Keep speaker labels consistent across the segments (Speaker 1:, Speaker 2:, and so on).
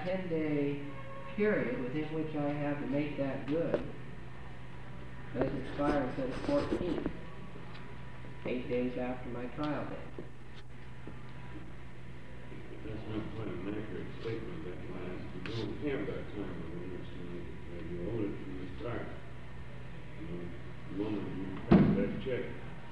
Speaker 1: that 10-day period within which I have to make that good does expire instead of 14, 8 days after my trial date.
Speaker 2: That's not quite an accurate statement, that last. You don't have that time within which to make it good. You own it from the start. The moment you pass that check.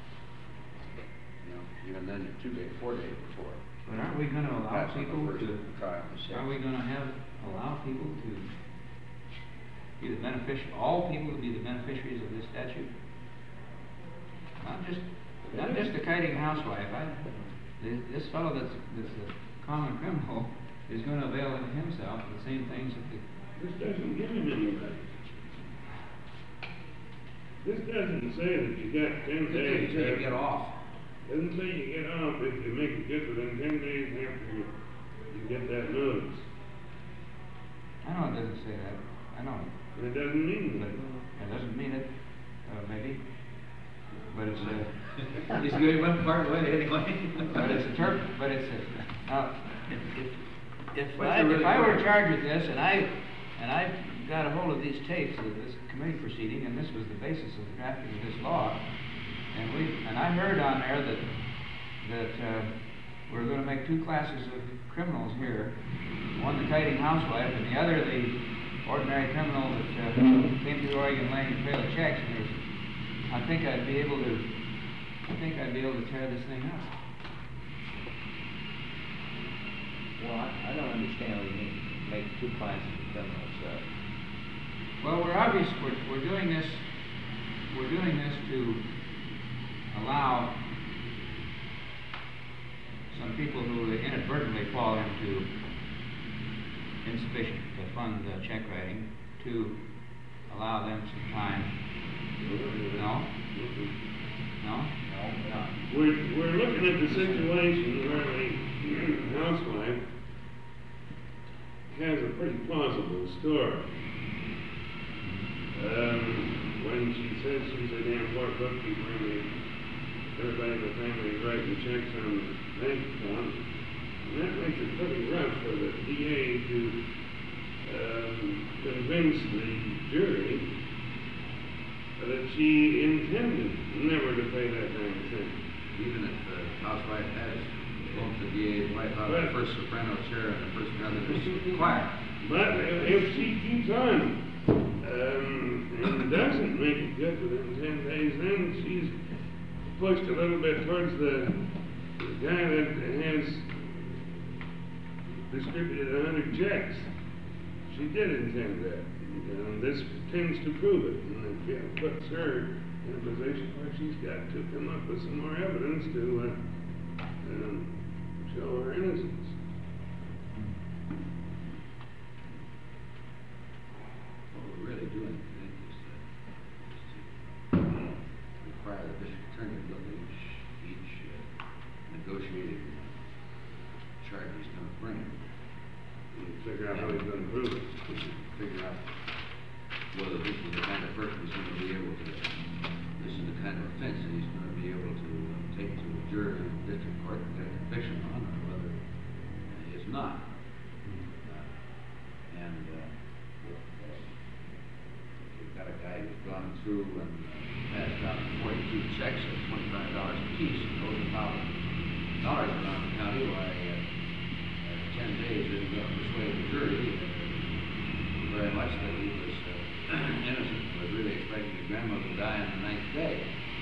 Speaker 3: Even then, you're 2 days, 4 days before.
Speaker 4: But aren't we going to allow people to?
Speaker 3: Trial.
Speaker 4: Are we going to allow people to be the beneficiary? All people to be the beneficiaries of this statute? Not just the kiting housewife. This fellow that's a common criminal is going to avail himself of the same things that the.
Speaker 2: This doesn't give him any rights. This doesn't say that you got 10 days.
Speaker 3: You get off.
Speaker 2: Doesn't say you get off if you make it good within 10 days after you get that notice.
Speaker 4: I know it doesn't say that. I know.
Speaker 2: It doesn't mean that.
Speaker 4: It doesn't mean it. Maybe. But it's it's good one part way anyway. But it's a term. But it's a. If I were charged with this and I got a hold of these tapes of this committee proceeding, and this was the basis of the drafting of this law. And I heard on there that we're going to make 2 classes of criminals here. One, the kiting housewife, and the other, the ordinary criminal that came to Oregon laying a trail of checks. And I think I'd be able to tear this thing up.
Speaker 1: Well, I don't understand what you mean. Make 2 classes of criminals.
Speaker 4: Well, we're doing this to allow some people who inadvertently fall into insufficient to fund check writing to allow them some time. No? No?
Speaker 1: No.
Speaker 2: We're looking at the situation where the housewife has a pretty plausible story. When she says she's a damn poor bookkeeper and everybody in the family is writing checks on the bank account, and that makes it pretty rough for the DA to convince the jury that she intended never to pay that kind of thing.
Speaker 3: Even if the housewife has both the DA's wife out of the first soprano chair and the first brother's choir.
Speaker 2: But if she keeps on and doesn't make it good within 10 days, then she's pushed a little bit towards the guy that has distributed 100 checks. She did intend that. And this tends to prove it. And it puts her in a position where she's got to come up with some more evidence to show her innocence.
Speaker 3: What we're really doing, I think, is to require the district attorney to look at each negotiated charge he's going to bring.
Speaker 2: And figure out how he's going to prove it.
Speaker 3: Figure out whether this is the kind of person he's going to be able to, this is the kind of offense that he's going to be able to take to a jury in the district court and get a conviction on, or whether he is not. You've got a guy who's gone through and passed out 42 checks at $25 a piece and owes $1,000 around the county. Why, 10 days isn't going to persuade the jury very much that he was innocent, was really expecting his grandmother to die on the 9th day.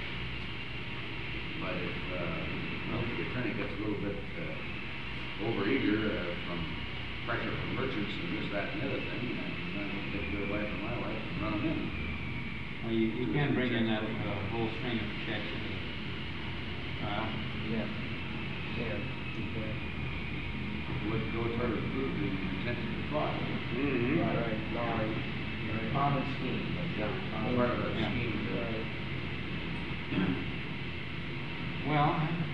Speaker 3: But if the attorney gets a little bit overeager from pressure from merchants and this, that, and the other thing, and I'm going to take your wife and my wife and run them in.
Speaker 4: Well, you can bring in that whole string of checks into the trial.
Speaker 1: Yeah. Yeah.
Speaker 3: Would go toward to prove the intent of the fraud.
Speaker 2: Mm-hmm.
Speaker 1: Right. Common scheme.
Speaker 3: Part of the scheme.
Speaker 4: Well,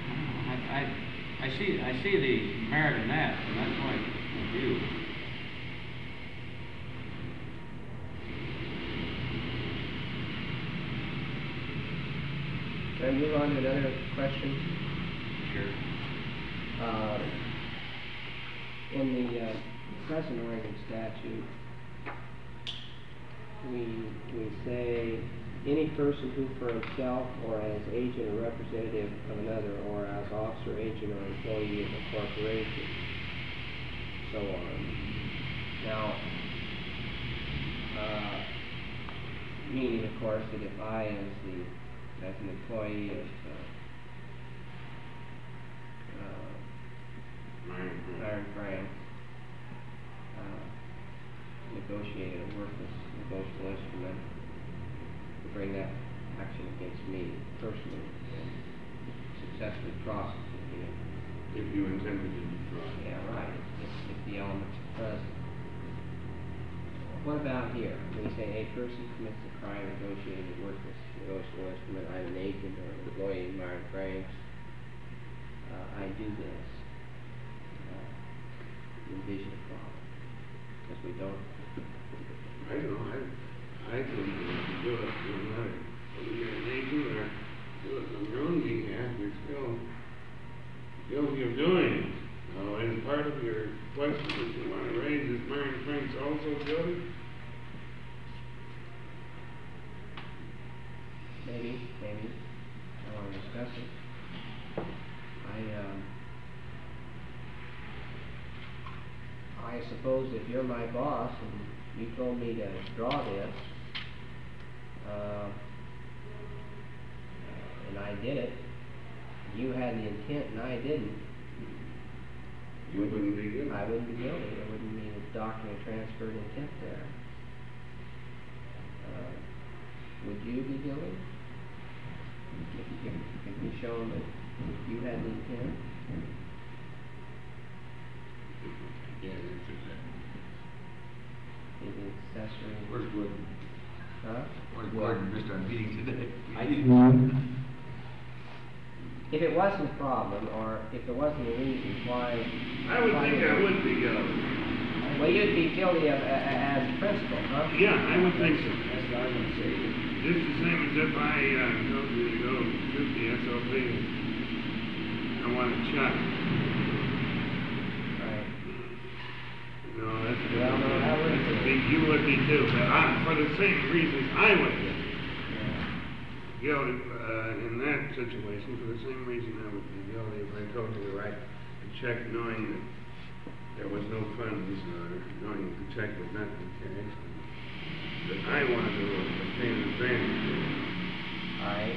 Speaker 4: I see the merit in that from that point of view.
Speaker 1: Can I move on to another question?
Speaker 4: Sure.
Speaker 1: In the discuss an Oregon statute, we say any person who for himself or as agent or representative of another or as officer, agent, or employee of a corporation, so on. Now, meaning of course that if I as an employee of Iron Frank negotiated a worthless negotiable instrument to bring that action against me personally and successfully prosecute me.
Speaker 2: If you intended to defraud.
Speaker 1: Yeah, right, if the elements are present. What about here? When you say a person commits a crime negotiating a worthless negotiable instrument, I'm an agent or an employee of Iron Franks, I do this. Envision a problem. Because we don't.
Speaker 2: I don't know, I think you can do it, no matter whether you're an agent or do it on your own behalf, you're still guilty of doing it. Now, as part of your question that you want to raise, is Iron Franks also guilty?
Speaker 1: Maybe. I want to discuss it. I suppose if you're my boss and you told me to draw this, and I did it, you had the intent and I didn't,
Speaker 2: You wouldn't be guilty.
Speaker 1: I wouldn't be guilty. There wouldn't be a document transferred intent there. Would you be guilty? If you show that you had the intent?
Speaker 2: Yeah, it's
Speaker 1: Maybe accessory.
Speaker 3: Where's Gordon?
Speaker 1: Huh?
Speaker 3: Where's Gordon missed our meeting today?
Speaker 1: I didn't. If it wasn't a problem, or if there wasn't a reason why...
Speaker 2: I would think I would be guilty.
Speaker 1: Well, you'd be guilty of, as principal, huh?
Speaker 2: Yeah, I would think so.
Speaker 1: That's what I was going to say.
Speaker 2: Just the same as if I told you to go shoot the SOP. I want a check.
Speaker 1: Right.
Speaker 2: No, that's...
Speaker 1: Well, no, that wouldn't be.
Speaker 2: You would be too, but for the same reasons I would be guilty in that situation. For the same reason I would be guilty if I told you to write a check knowing that there was no funds, or knowing that the check was not in cash, that I wanted to obtain advantage of.
Speaker 1: All right.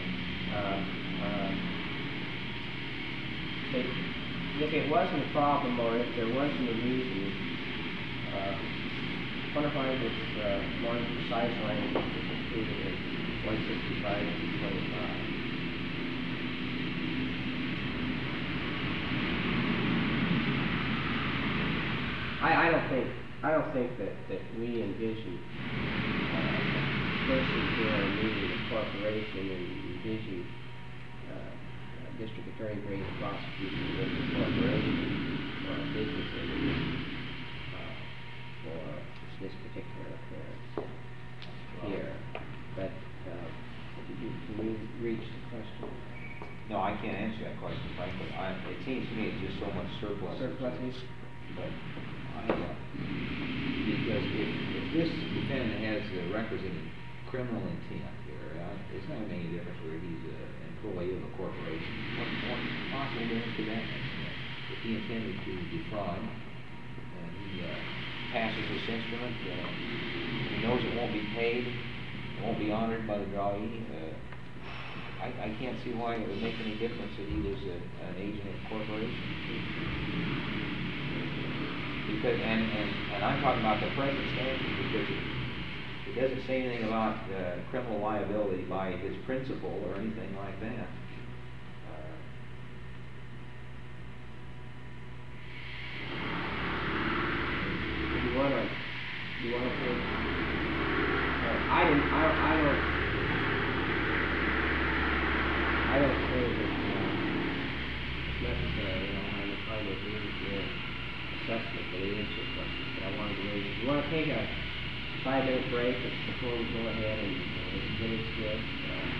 Speaker 1: If it wasn't a problem, or if there wasn't a reason, quantify this more precise language that's included in 165 to 25. I don't think that we envision persons who are leading a corporation and envision district attorney bringing a prosecution against a corporation or a business entity for this particular offense here. But can you reach the question?
Speaker 4: No, I can't answer that question, frankly. It seems to me it's just so much surplus.
Speaker 1: Surpluses?
Speaker 4: But because if this defendant has the requisite criminal intent here, it's not going to make any difference whether he's an employee of a corporation. What possible difference could that make? If he intended to defraud, and he passes this instrument, he knows it won't be paid, it won't be honored by the drawee. I can't see why it would make any difference that he was an agent of a corporation. Because, and I'm talking about the present statute, because it doesn't say anything about criminal liability by his principal or anything like that.
Speaker 1: Do you want to take, I don't say that it's necessary, I'm trying to agree with your assessment that it is surplus, but I wanted to raise it. You want to take a 5-minute break before we go ahead and finish this?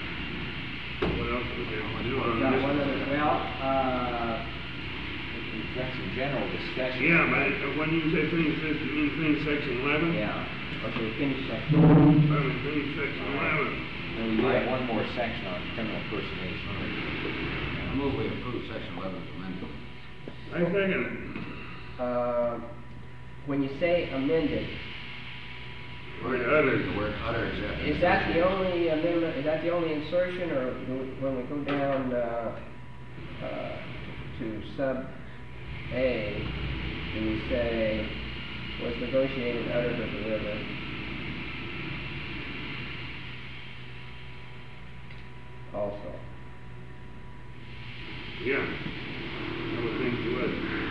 Speaker 2: What else would there do on
Speaker 1: We've got
Speaker 2: this?
Speaker 1: one other, well, we can
Speaker 4: got some general discussion.
Speaker 2: Yeah, but when you say finish this, you mean finish section 11?
Speaker 4: Yeah.
Speaker 1: Okay, finish section.
Speaker 2: Finish section 11.
Speaker 4: And we do have one more section on criminal personation.
Speaker 3: I move we approve section 11 as amended.
Speaker 2: I second it.
Speaker 1: When you say amended,
Speaker 3: Word
Speaker 2: utter.
Speaker 3: The word utter is after.
Speaker 1: is that the only amendment, is that the only insertion, or when we go down to sub A, do we say was negotiated, uttered, or delivered? Also.
Speaker 2: Yeah. I would think you would.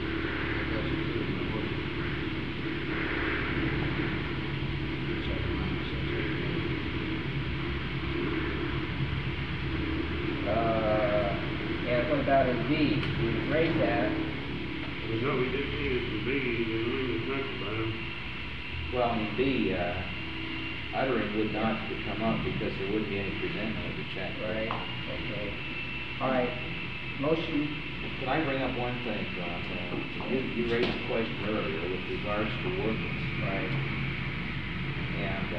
Speaker 1: And what about in B? We raised that.
Speaker 2: We thought we didn't need it to be, and we talked about it.
Speaker 4: Well, in B, uttering would not come up because there wouldn't be any presentment of the check.
Speaker 1: Right, okay. All right, motion,
Speaker 4: Could I bring up one thing, John? You raised a question earlier with regards to workers.
Speaker 1: right,
Speaker 4: And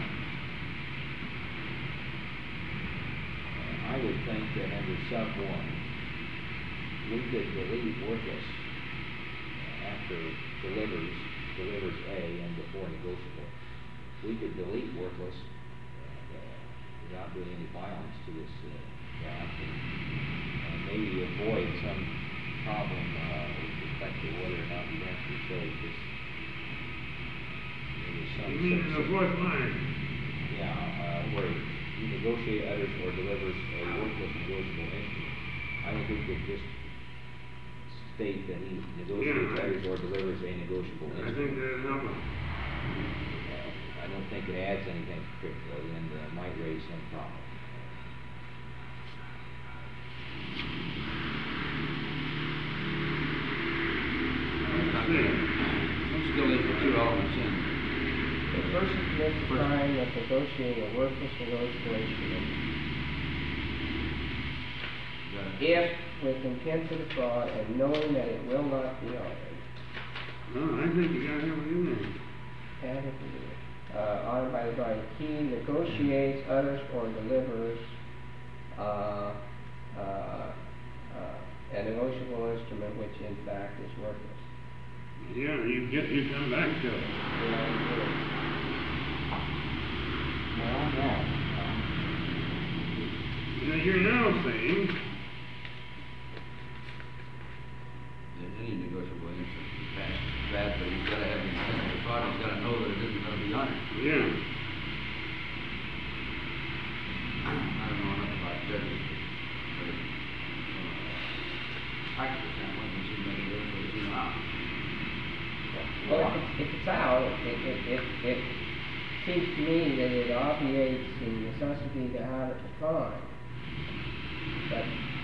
Speaker 4: I would think that under sub 1, we could delete worthless after delivers A and before negotiable. We could delete worthless without doing any violence to this draft, and maybe avoid some problem with respect to whether or not we actually showed this. There was some
Speaker 2: You mean in the fourth line?
Speaker 4: where he negotiate others or delivers a worthless negotiable instrument. I think we could just state that he negotiates others or delivers a negotiable
Speaker 2: I
Speaker 4: instrument.
Speaker 2: think that'd help us.
Speaker 4: I don't think it adds anything particularly, and might raise some problem.
Speaker 3: Let's still leave the two elements in.
Speaker 1: the person commits the crime of negotiating a worthless negotiable instrument. If with intent to defraud and knowing that it will not be honored.
Speaker 2: No, I think you gotta have it in there.
Speaker 1: And if it is, honored by the bride, he negotiates, utters, or delivers a negotiable instrument which in fact is worthless.
Speaker 2: Yeah, you come back to it.
Speaker 4: Well, no.
Speaker 2: Now, you're now saying,
Speaker 3: Any negotiable instrument is bad, but he's gotta have the intent to defraud, he's gotta know that it isn't gonna be honored.
Speaker 2: yeah,
Speaker 3: I don't know enough about judges, but practical standpoint, it seems like it's in out.
Speaker 1: Well, if it's out, it seems to me that it obviates the necessity to have it defined. But,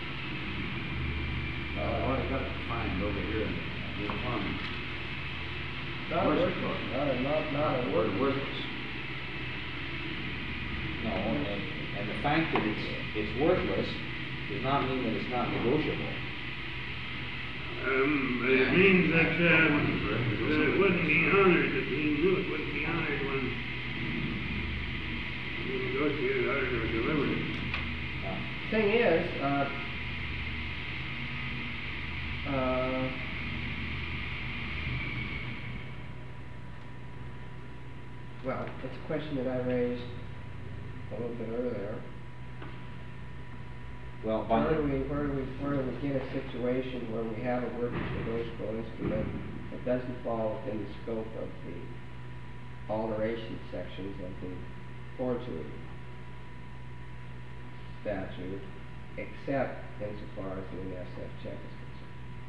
Speaker 3: I've already got it defined over here in the one.
Speaker 1: not a worthless, not a
Speaker 3: Word
Speaker 1: worthless.
Speaker 3: worthless.
Speaker 4: No, and the fact that it's worthless does not mean that it's not negotiable.
Speaker 2: but it means that it wouldn't be honored, that he knew it wouldn't be honored when he negotiated, uttered, or delivered it.
Speaker 1: Thing is, well, it's a question that I raised a little bit earlier.
Speaker 4: Well,
Speaker 1: Where do we get a situation where we have a worthless negotiable instrument that doesn't fall within the scope of the alteration sections of the forgery statute, except insofar as the SF check is concerned?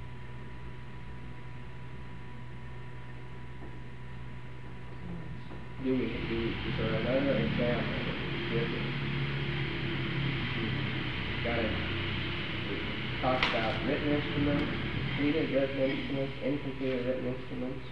Speaker 1: Is there another example that we give you? Talk about written instruments, completed written instruments, incompleted written instruments.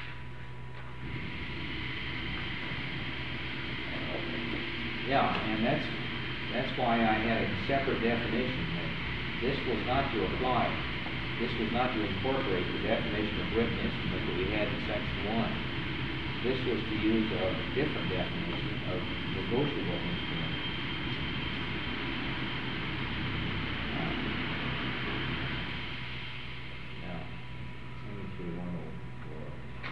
Speaker 4: Yeah, and that's why I had a separate definition that this was not to apply this was not to incorporate the definition of written instrument that we had in section 1. This was to use a different definition of negotiable instrument. Now, 73-104.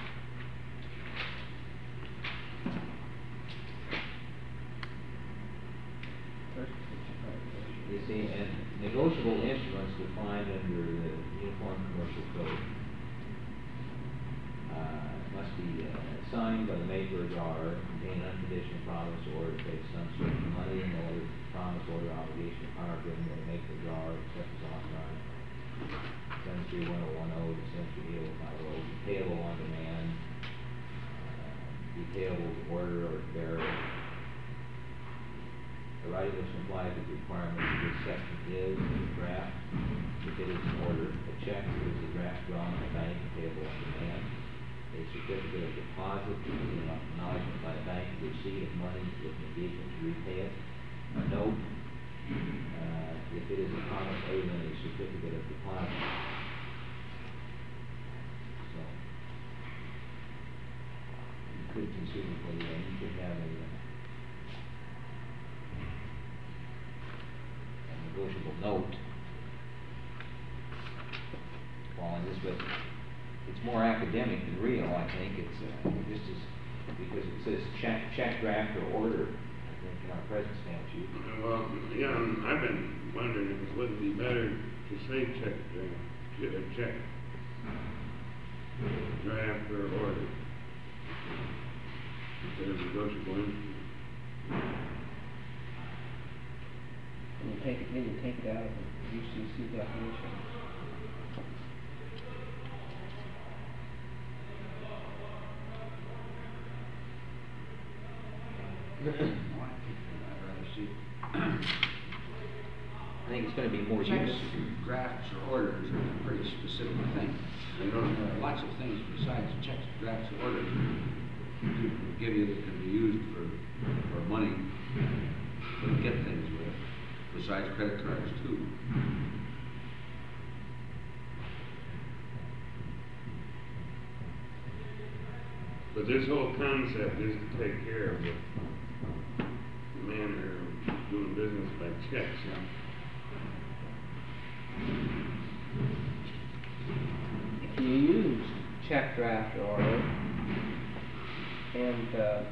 Speaker 4: You see, and negotiable instruments defined under the Uniform Commercial Code must be signed by the maker or drawer, contain unconditional promise or to pay some sort of money in order, promise order, obligation, or power given by the maker or drawer, except as authorized. 73-1010, the century deal with my role, be payable on demand, be payable to order or to bearer. The writing which complies with the requirements of this section is a draft, if it is in order. A check is a draft drawn by the bank and payable on demand. A certificate of deposit is an acknowledgement by the bank of receipt of money with an engagement to repay it. A note, if it is a promise other than a certificate of deposit. So, you could conceivably, you could have a negotiable note fall in this, but it's more academic than real, I think. It's just as, because it says check, draft, or order, I think, in our present statute.
Speaker 2: Well, yeah, I've been wondering if it wouldn't be better to say check draft or order instead of negotiable instrument.
Speaker 1: And you take it out of the UCC definition.
Speaker 3: I'd rather see.
Speaker 4: I think it's going to be more
Speaker 3: Checks,
Speaker 4: useful.
Speaker 3: drafts, or orders are a pretty specific thing. There are lots of things besides checks, drafts, or orders people give you that can be used for money, to get things with, besides credit cards too.
Speaker 2: But this whole concept is to take care of the manner of doing business by checks.
Speaker 1: If you use check, draft, or order, and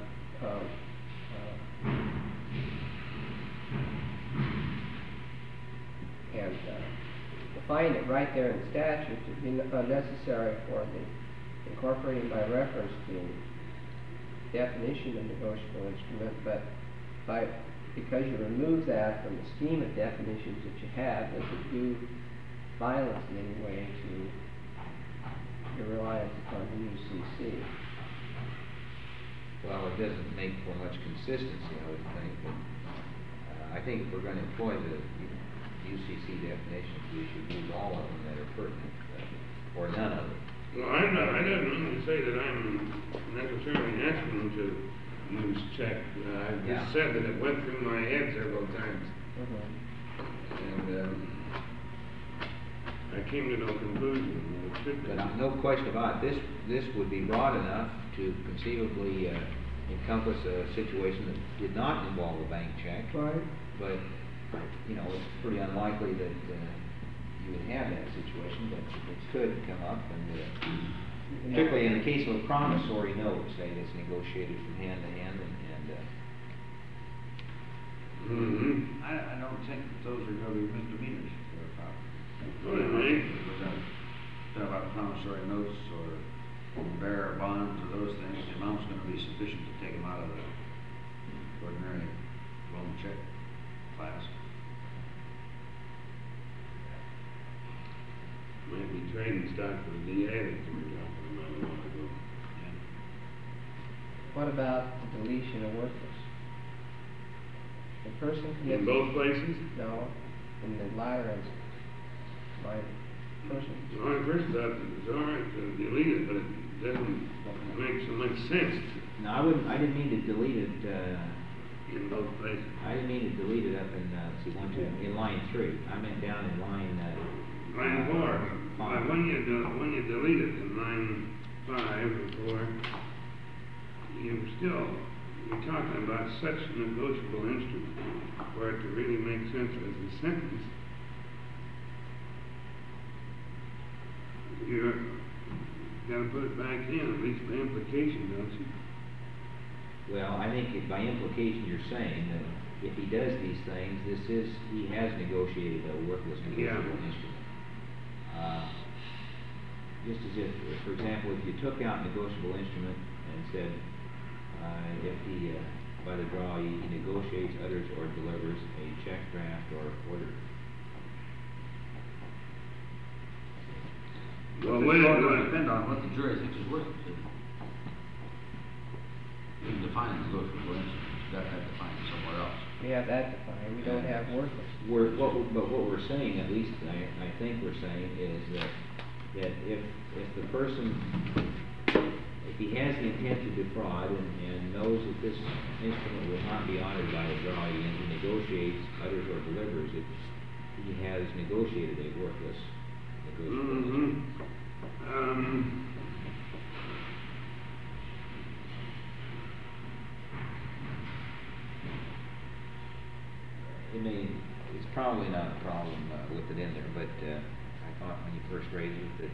Speaker 1: define it right there in the statute, it would be unnecessary for the incorporating by reference the definition of negotiable instrument, but because you remove that from the scheme of definitions that you have, does it do violence in any way to your reliance upon the UCC?
Speaker 4: Well, it doesn't make for much consistency, I would think, but I think if we're going to employ the UCC definitions, we should use all of them that are pertinent, or none of them.
Speaker 2: Well, I didn't mean to say that I'm necessarily asking them to use check. I just said that it went through my head several times. And I came to no conclusion that it should be.
Speaker 4: But no question about it, this would be broad enough to conceivably encompass a situation that did not involve a bank check.
Speaker 1: Right.
Speaker 4: But, you know, it's pretty unlikely that you would have that situation, but it could come up, and particularly in the case of a promissory note, say that's negotiated from hand to hand,
Speaker 3: I don't think that those are going to be misdemeanors for a property.
Speaker 2: What do you mean?
Speaker 3: Talk about promissory notes or bearer bonds or those things, the amount's going to be sufficient to take them out of the ordinary loan check class.
Speaker 2: Might be trading stock for the DA that can be talking about a while ago.
Speaker 1: What about the deletion of worthless? The person commits...
Speaker 2: In both places?
Speaker 1: No, in the latter instance. My person.
Speaker 2: Well, I first thought it was all right to delete it, but it doesn't make so much sense
Speaker 4: No, I didn't mean to delete it,
Speaker 2: in both places.
Speaker 4: I didn't mean to delete it up in, in line 3. I meant down in line...
Speaker 2: Line 4.
Speaker 4: fine.
Speaker 2: when you delete it in line 5 or 4, you're talking about such negotiable instrument for it to really make sense as a sentence. You're gotta put it back in, at least by implication, don't you?
Speaker 5: Well, I think by implication you're saying that if he does these things, he has negotiated a worthless negotiable instrument. Just as if, for example, if you took out negotiable instrument and said, if he, by the draw, he negotiates, utters, or delivers a check, draft, or order.
Speaker 3: Well,
Speaker 2: wait,
Speaker 3: it's all gonna depend on what the jury thinks is worth. You can define negotiable instruments, you got that defined somewhere else.
Speaker 1: We have that defined, we don't have worthless.
Speaker 5: But what we're saying, at least I think we're saying, is that if the person, if he has the intent to defraud and knows that this instrument will not be honored by a draw, and he negotiates, utters, or delivers it, he has negotiated a worthless negotiable instrument. It's probably not a problem with it in there, but I thought when you first raised it that,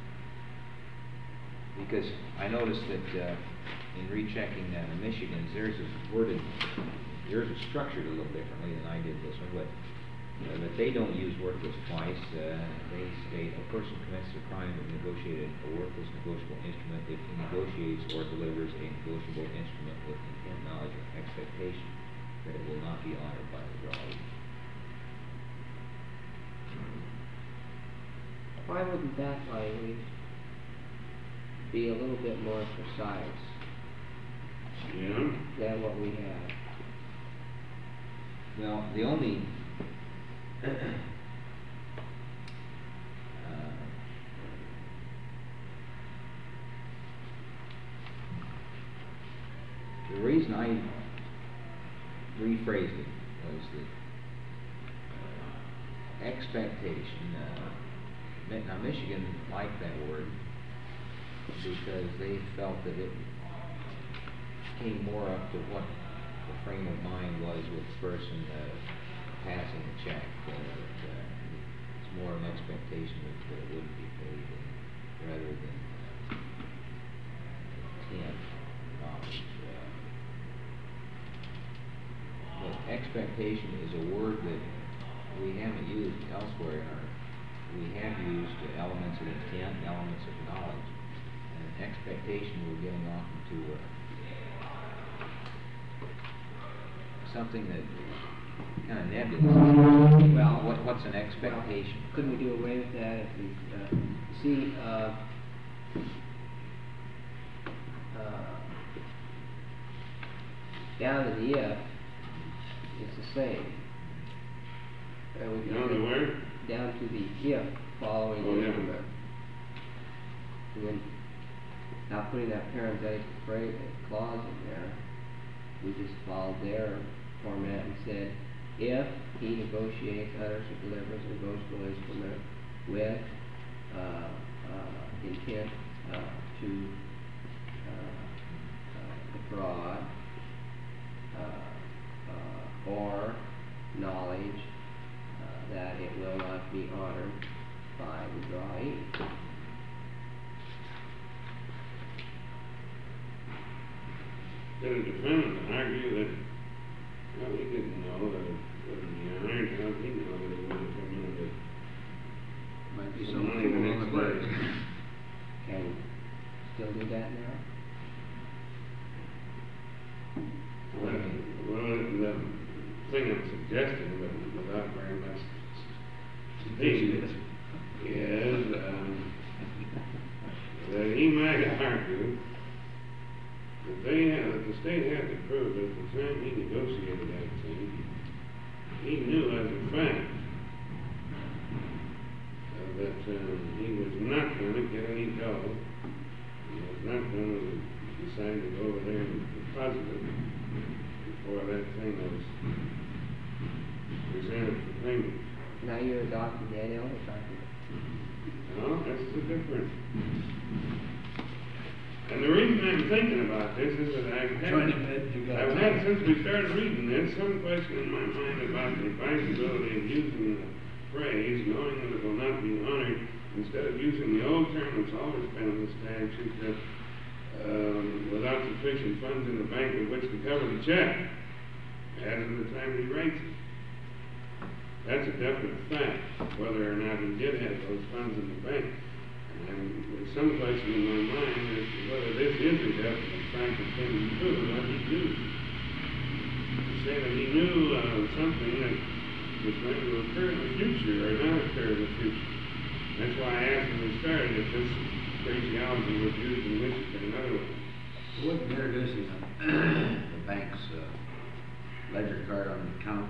Speaker 5: because I noticed that in rechecking Michigan's, theirs is structured a little differently than I did this one, but they don't use worthless twice. They state a person commits a crime of negotiated a worthless negotiable instrument if he negotiates or delivers a negotiable instrument with intent, knowledge, or expectation that it will not be honored by the drawee.
Speaker 1: Why wouldn't that language be a little bit more precise than what we have?
Speaker 5: Well, the only the reason I rephrased it was that expectation. Now, Michigan liked that word because they felt that it came more up to what the frame of mind was with the person passing the check. It's more an expectation that it wouldn't be paid rather than intent, knowledge. But expectation is a word that we haven't used elsewhere in our. We have used elements of intent, elements of knowledge, and expectation we're getting off into something that kind of nebulous. Well, what's an expectation?
Speaker 1: Well, couldn't we do away with that if we see down in the if, it's the same.
Speaker 2: Down to where?
Speaker 1: Down to the if following the instrument. And then, not putting that parenthetic clause in there, we just followed their format and said, if he negotiates, utters, or delivers a negotiable instrument with intent to defraud or knowledge that it will not be honored by the drawee.
Speaker 2: Did the defendant argue that, well, he didn't know that it wouldn't be honored? How did he know that it wouldn't come in? That
Speaker 3: Might be
Speaker 2: some
Speaker 3: some
Speaker 2: money the
Speaker 3: fool on
Speaker 2: next
Speaker 3: the plate.
Speaker 2: day?
Speaker 1: Can we still do that now?
Speaker 2: Well, the thing I'm suggesting, but without very much speed, is that he might argue that the state had to prove that at the time he negotiated that thing, he knew as a fact that he was not going to get any dough. He was not going to decide to go over there and deposit it before that thing was presented for payment.
Speaker 1: Now you're adopting that elder document.
Speaker 2: No? the difference? And the reason I'm thinking about this is that I've had, since we started reading this, some question in my mind about the advisability of using the phrase, knowing that it will not be honored, instead of using the old term that's always been in the statute, that without sufficient funds in the bank with which to cover the check, as of the time he writes it. That's a definite fact, whether or not he did have those funds in the bank. And there's some question in my mind as to whether this is a definite fact that can be proven, what he knew. To say that he knew something that was going to occur in the future or not occur in the future. That's why I asked when we started if this phraseology was used in Michigan and otherwise.
Speaker 3: What introducing the bank's ledger card on the account,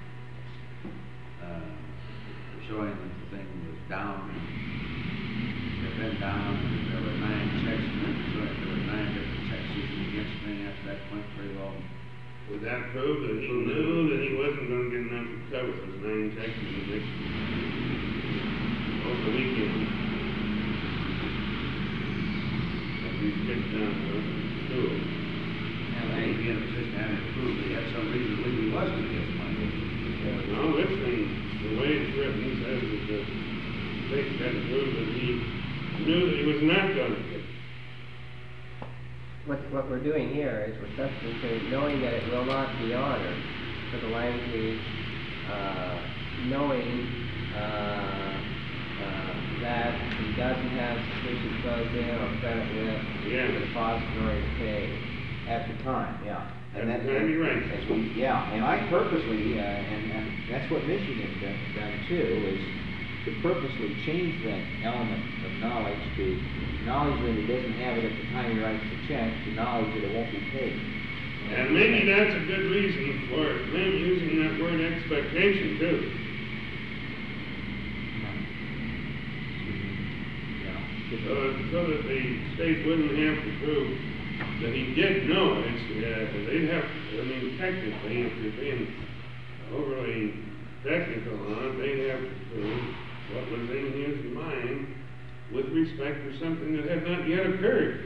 Speaker 3: showing that the thing was down, it had been down, and there were 9 checks, and then showing there were 9 different checks issued against me after that point pretty well.
Speaker 2: Would that prove that he knew that he wasn't going to get enough to cover those 9 checks in the next over the weekend? That we picked down to school.
Speaker 3: And they be in a position having to prove that he had some reason to believe he was going to get some money.
Speaker 2: No, this thing, the way it's written, says that the state's got to prove that he knew that he was not going to get it.
Speaker 1: What we're doing here is we're substituting knowing that it will not be honored for the language, knowing that he doesn't have sufficient funds in or credit with the depository to pay.
Speaker 5: At the time, yeah.
Speaker 2: At the time, you're right.
Speaker 5: That's what, yeah, and I purposely, and that's what Michigan's done too, is to purposely change that element of knowledge to knowledge that he doesn't have it at the time he writes the check, to knowledge that it won't be paid.
Speaker 2: And maybe that's a good reason for them using that word expectation too. So that the state wouldn't have to prove that he did know it. They'd have, I mean, technically, if you're being overly technical on it, they'd have to prove what was in his mind with respect to something that had not yet occurred.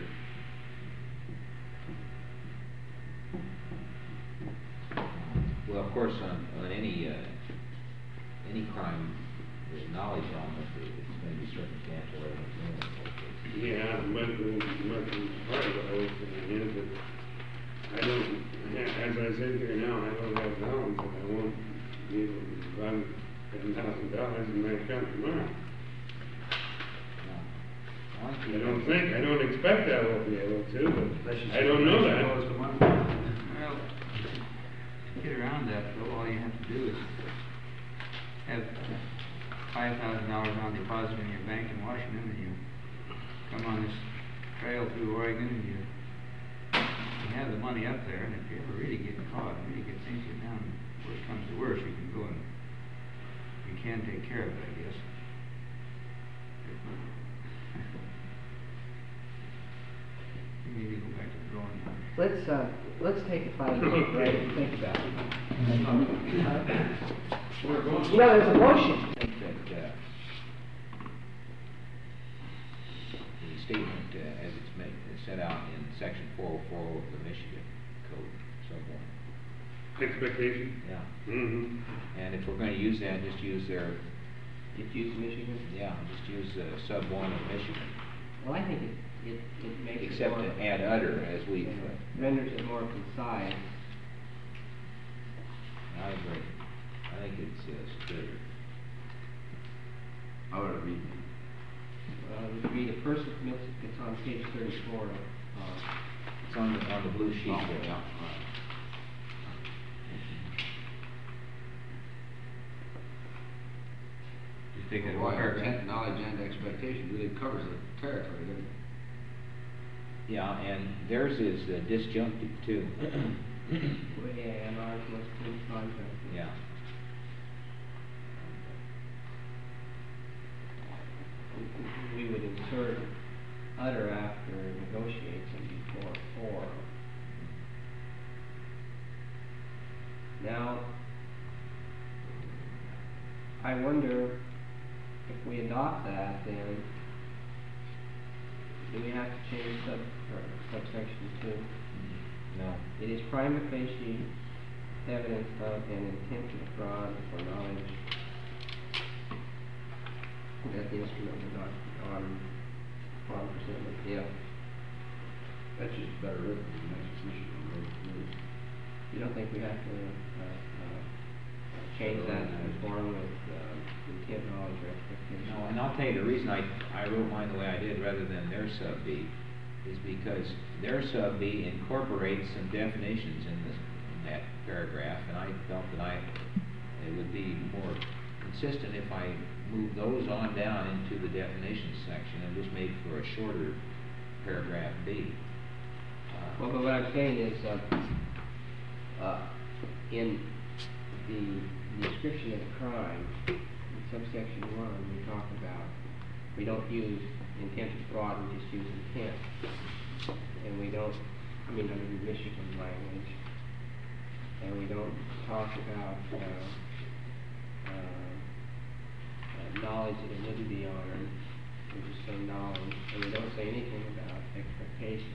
Speaker 5: Well, of course, on any crime, the knowledge element is going to be circumstantial evidence.
Speaker 2: Yeah, but part of what I was saying is that I don't, as I sit here now, I don't have knowledge that I won't be able to run $10,000 in my account tomorrow. I don't expect I will be able to, but I don't know that.
Speaker 4: Well, to get around that, though, all you have to do is have $5,000 on deposit in your bank in Washington, and you come on this trail through Oregon, and you have the money up there, and if you ever really get caught, really get things get down, worst comes to worst, you can go and you can take care of it, I guess. Maybe go back to the drawing board.
Speaker 1: Let's take a 5-minute break and think about it. You know, there's a motion.
Speaker 5: I think that the statement, as it's set out in section 404 of the Michigan Code, sub 1.
Speaker 2: Expectation?
Speaker 5: Yeah.
Speaker 2: Mm-hmm.
Speaker 5: And if we're going to use that, just use their...
Speaker 1: Just use Michigan?
Speaker 5: Yeah, just use sub 1 of Michigan.
Speaker 1: Well, I think it makes
Speaker 5: Except
Speaker 1: it more...
Speaker 5: to add utter, as we've...
Speaker 1: renders it more concise.
Speaker 5: I agree. I think it's superior.
Speaker 3: How would it read?
Speaker 1: It would read, a person commits, it's on page 34.
Speaker 5: It's on the blue sheet
Speaker 3: Oh,
Speaker 5: there.
Speaker 3: yeah, all right.
Speaker 4: Just take that
Speaker 3: Well,
Speaker 4: paragraph.
Speaker 3: knowledge and expectation really covers the territory, doesn't it?
Speaker 5: Yeah, and theirs is disjunctive too.
Speaker 1: Well, yeah, and ours must be contract.
Speaker 5: Yeah.
Speaker 1: We would insert utter after negotiates and before for. Now, I wonder if we adopt that, then do we have to change subsection 2?
Speaker 5: No.
Speaker 1: It is prima facie evidence of an intent to defraud or knowledge that the instrument was not on presentment if.
Speaker 3: That's just better written than the next issue.
Speaker 1: You don't think we have to change that to conform with intent, knowledge, or expectation?
Speaker 5: No, and I'll tell you the reason I wrote mine the way I did rather than their sub B is because their sub B incorporates some definitions in that paragraph, and I felt that it would be more consistent if I moved those on down into the definitions section and just made for a shorter paragraph B.
Speaker 1: Well, but what I'm saying is, in the description of the crime, in subsection 1, we talk about, we don't use intent to fraud, we just use intent. And we don't, under the Michigan language, and we don't talk about knowledge that it wouldn't be honored, we just say knowledge, and we don't say anything about expectation.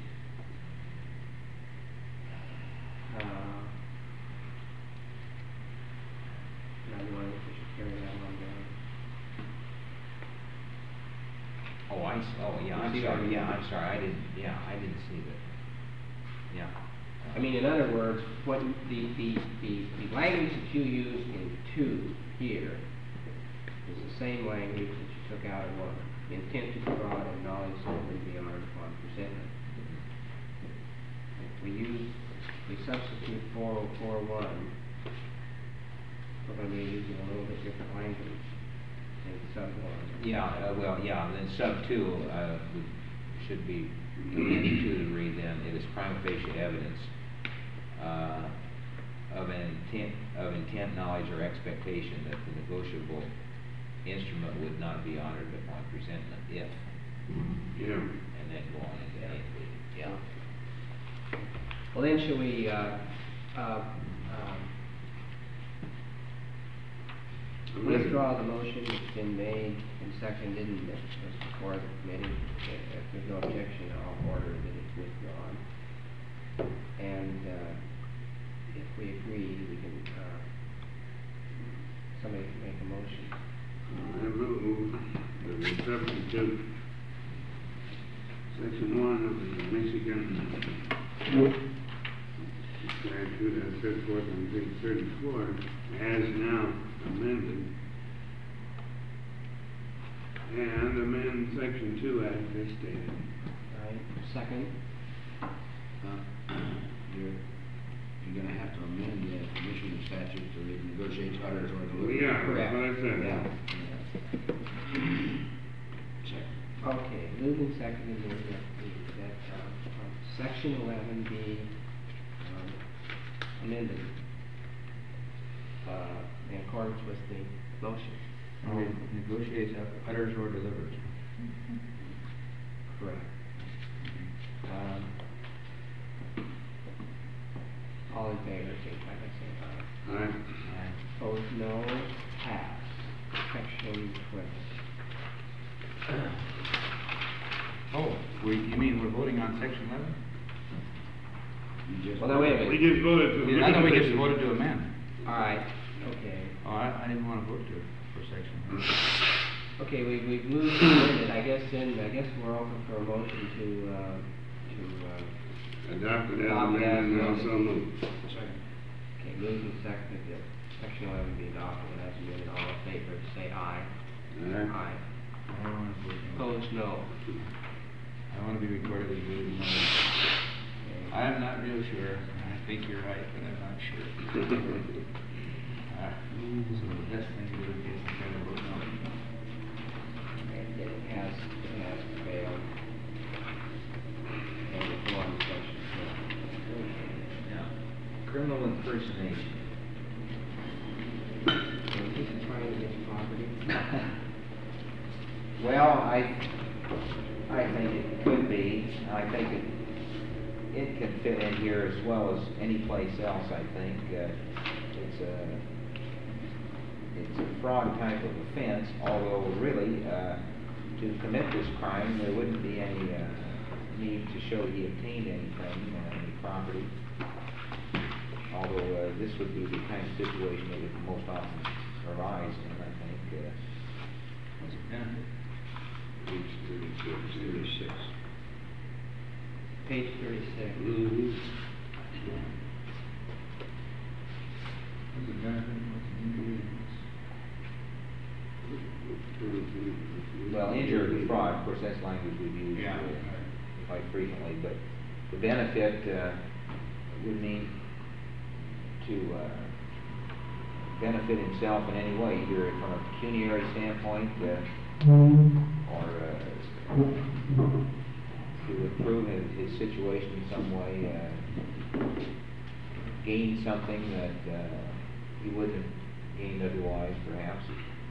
Speaker 1: And I wonder if we should carry that on down.
Speaker 5: I'm sorry, I didn't see that. Yeah.
Speaker 1: In other words, what the language that you use in 2 here is the same language that you took out in 1. Intent to defraud and knowledge that it would be honored upon presentment. We substitute 404.1, we're going to be using a little bit different language in sub 1.
Speaker 5: Then sub 2 should be amended to read then, it is prima facie evidence of intent, knowledge, or expectation that the negotiable instrument would not be honored upon presentment if.
Speaker 2: Yeah.
Speaker 5: And then go on into A and B. Yeah.
Speaker 1: Well, then, should we withdraw the motion that's been made and seconded and that was before the committee? If there's no objection, I'll order that it's withdrawn. And if we agree, we can, somebody can make a motion.
Speaker 2: I move that we substitute section 1 of the Michigan statute as set forth on page 34 as now amended, and amend section 2 as stated.
Speaker 1: All right, second.
Speaker 3: You're gonna have to amend the Michigan statute to negotiate charters or deliver.
Speaker 2: Yeah,
Speaker 1: Correct.
Speaker 2: that's what I said.
Speaker 1: Yeah.
Speaker 3: Second.
Speaker 1: Okay, moved and seconded that section 11 be amended in accordance with the motion.
Speaker 4: Negotiates, utters, or delivers.
Speaker 1: Correct. All in favor, signify by saying aye.
Speaker 2: Aye.
Speaker 1: Opposed, no. Pass. Section 12.
Speaker 4: Oh, you mean we're voting on section 11?
Speaker 1: Well, now wait a
Speaker 2: We
Speaker 1: minute.
Speaker 2: just voted to.
Speaker 4: I thought we just voted to amend.
Speaker 1: All right. Okay.
Speaker 4: Oh, I didn't want to vote for section.
Speaker 1: Okay, we've moved to amend it. I guess we're open for a motion to
Speaker 2: Adopted as
Speaker 1: Adopt
Speaker 2: amended and
Speaker 1: as
Speaker 2: also
Speaker 1: amended.
Speaker 2: moved.
Speaker 1: okay, moved and seconded that section 11 be adopted as amended. All in favor, say aye.
Speaker 2: Aye.
Speaker 1: Aye.
Speaker 4: I don't want to vote no.
Speaker 1: Opposed, no.
Speaker 4: I want to be recorded as voting no.
Speaker 1: Okay.
Speaker 4: I'm not real sure. I think you're right, but I'm not sure. So the best thing to do is to try to vote no.
Speaker 1: And it has failed. And it's one section.
Speaker 5: Now, criminal impersonation.
Speaker 1: So is this trying to get property?
Speaker 5: Well, I think it could be. I think it can fit in here as well as any place else, I think. It's a fraud type of offense, although really, to commit this crime, there wouldn't be any need to show he obtained anything, any property. Although this would be the kind of situation that would most often arise in, I think.
Speaker 4: What's it benefit?
Speaker 3: Page 36.
Speaker 1: Page 36.
Speaker 2: Mhm.
Speaker 4: What's the benefit? What's the injury?
Speaker 5: Well, injury or defraud, of course, that's language we've used
Speaker 4: Yeah.
Speaker 5: quite frequently, but the benefit would mean to benefit himself in any way, either from a pecuniary standpoint or to improve his situation in some way, gain something that he wouldn't have gained otherwise, perhaps.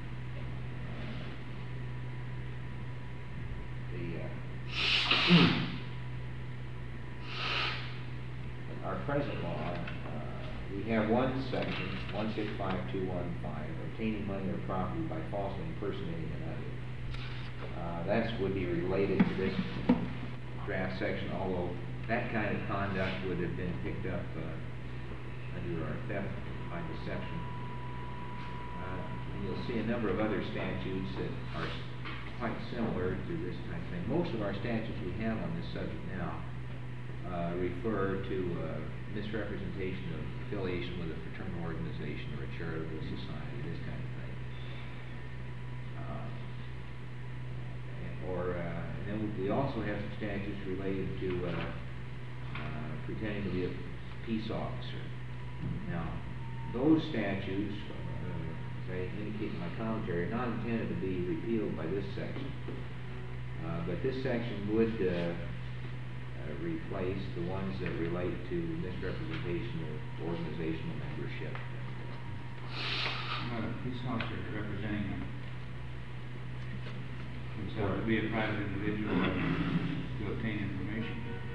Speaker 5: Our present law, we have one section, 165215, obtaining money or property by falsely impersonating another. That would be related to this draft section, although that kind of conduct would have been picked up under our theft by deception. You'll see a number of other statutes that are quite similar to this type of thing. Most of our statutes we have on this subject now refer to misrepresentation of affiliation with a fraternal organization or a charitable society, this kind of thing. And then we also have some statutes related to pretending to be a peace officer. Now, those statutes, as I indicate in my commentary, are not intended to be repealed by this section. But this section would replace the ones that relate to misrepresentation of organizational membership.
Speaker 4: Not a peace officer representing himself to be a private individual to obtain information.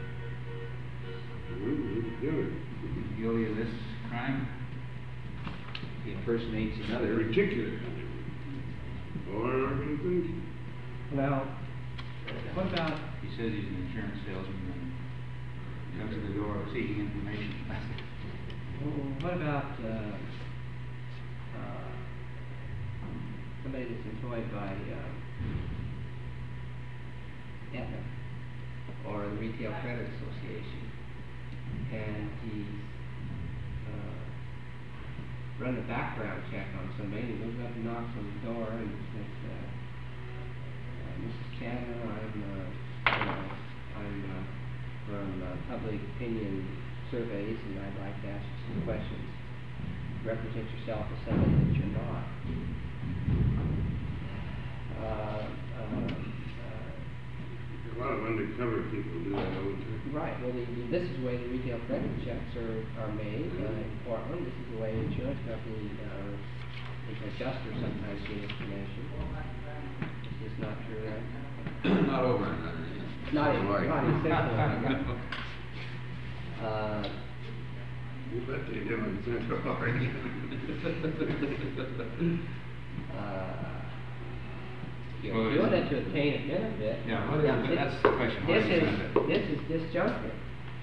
Speaker 4: Guilty of this crime?
Speaker 5: He impersonates another.
Speaker 2: Particular or an organization.
Speaker 1: Well, what about,
Speaker 4: He says he's an insurance salesman and comes to the door seeking information.
Speaker 1: what about somebody that's employed by Aetna or the Retail Credit Association, and he's run a background check on somebody, and he goes up and knocks on the door and says, Mrs. Chandler, I'm from Public Opinion Surveys, and I'd like to ask you some questions. Represent yourself as somebody that you're not.
Speaker 2: A lot of undercover people do that all the time.
Speaker 1: Right. Well, this is the way the retail credit checks are made in Portland. This is the way insurance companies, the adjuster sometimes get information. Is this not true, right?
Speaker 3: Not over and under.
Speaker 1: Not in Central.
Speaker 2: You bet they do in Central Oregon.
Speaker 1: You're doing it to obtain a benefit.
Speaker 4: Yeah, what is it? That's the question. What is benefit?
Speaker 1: This is disjunctive.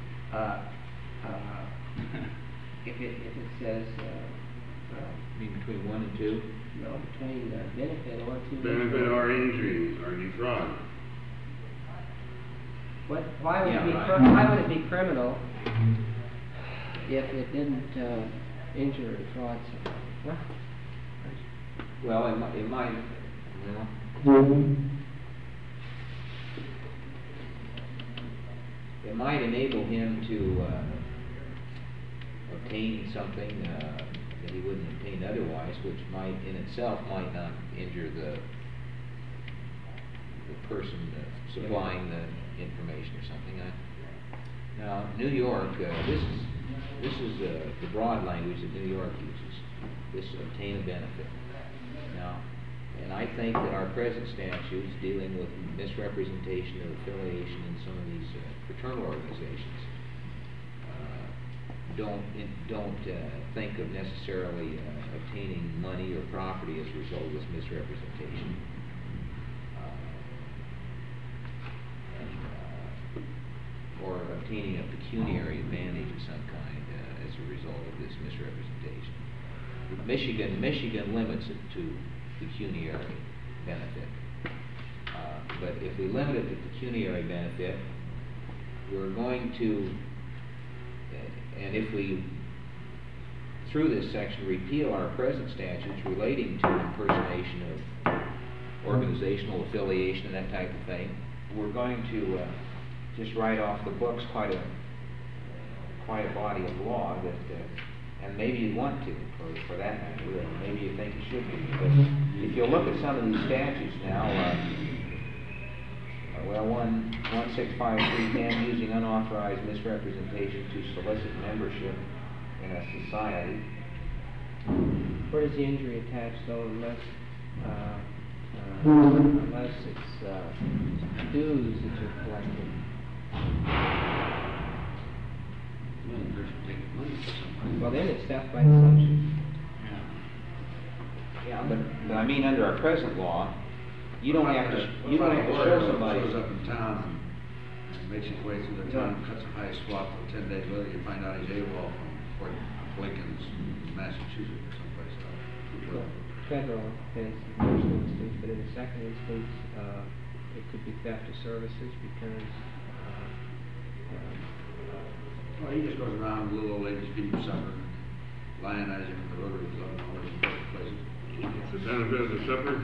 Speaker 1: If it says,
Speaker 5: You mean between 1 and 2?
Speaker 1: no, between benefit or to
Speaker 2: Benefit or injury or defraud.
Speaker 1: Why would
Speaker 5: Yeah,
Speaker 1: it be
Speaker 5: right.
Speaker 1: why would it be criminal if it didn't injure or defraud someone?
Speaker 5: Well, it might, it might enable him to obtain something that he wouldn't obtain otherwise, which might, in itself, might not injure the person supplying the information or something. Now, New York, this is the broad language that New York uses. This obtain a benefit. Now, and I think that our present statutes dealing with misrepresentation of affiliation in some of these fraternal organizations don't think of necessarily obtaining money or property as a result of this misrepresentation. pecuniary advantage of some kind as a result of this misrepresentation. Michigan limits it to pecuniary benefit. But if we limit it to pecuniary benefit, we're going to, and if we, through this section, repeal our present statutes relating to impersonation of organizational affiliation and that type of thing, we're going to just write off the books quite a body of law that, and maybe you want to, for that matter, or maybe you think it should be. But if you look at some of these statutes now, well, 165.310, using unauthorized misrepresentation to solicit membership in a society.
Speaker 1: Where does the injury attach, though, unless it's dues that you're collecting? Well, then it's theft by deception.
Speaker 5: Yeah, but I mean, under our present law, you don't have to show somebody.
Speaker 3: Shows up in town and makes his way through the town, cuts a high swath, and 10 days later you find out he's AWOL from Fort Lincoln's, Massachusetts, or someplace else.
Speaker 1: Federal offense in the first instance, but in the second instance, it could be theft of services because
Speaker 3: Well, he just goes around with little old ladies feeding supper, lionizing the Rotary Club and all those important places.
Speaker 2: It's the benefit of the supper.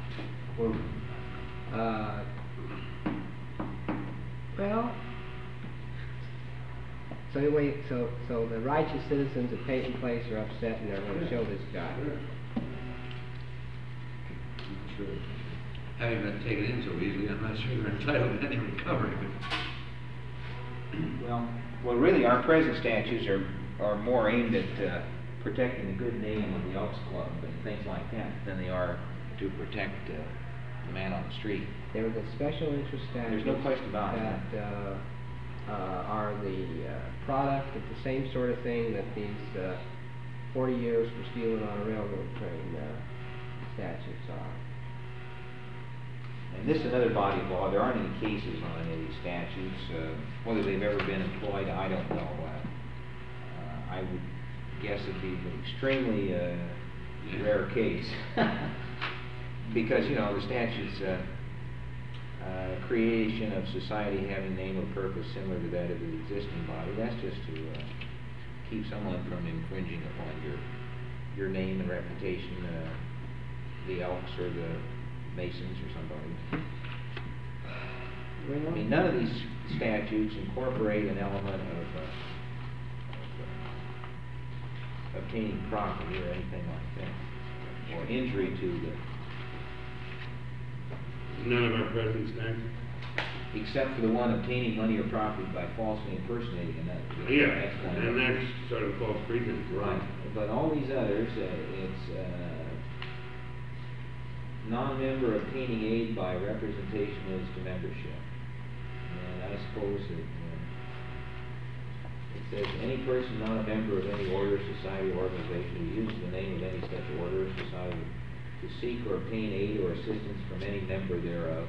Speaker 1: well, so anyway, so the righteous citizens of Peyton Place are upset and they're going to show this guy.
Speaker 3: Sure. Having been taken in so easily, I'm not sure they're entitled to any recovery.
Speaker 5: Well, really, our present statutes are more aimed at protecting the good name of the Elks Club and things like that than they are to protect the man on the street.
Speaker 1: There are the special interest statutes.
Speaker 5: There's no question about
Speaker 1: that. Are the product of the same sort of thing that these 40 years for stealing on a railroad train statutes are.
Speaker 5: And this is another body of law. There aren't any cases on any of these statutes. Whether they've ever been employed, I don't know. I would guess it'd be an extremely rare case. Because, you know, the statutes, creation of society having name or purpose similar to that of the existing body, that's just to keep someone from infringing upon your name and reputation, the Elks or the Masons or somebody.
Speaker 1: Well,
Speaker 5: I mean, none of these statutes incorporate an element of obtaining property or anything like that, or injury to the...
Speaker 2: None of our present statutes.
Speaker 5: Except for the one obtaining money or property by falsely impersonating another.
Speaker 2: Yeah, and that's sort of false pretense.
Speaker 5: Right, but all these others, it's non-member obtaining aid by representation as to membership. And I suppose that it says any person not a member of any order, society, or organization who uses the name of any such order or society to seek or obtain aid or assistance from any member thereof,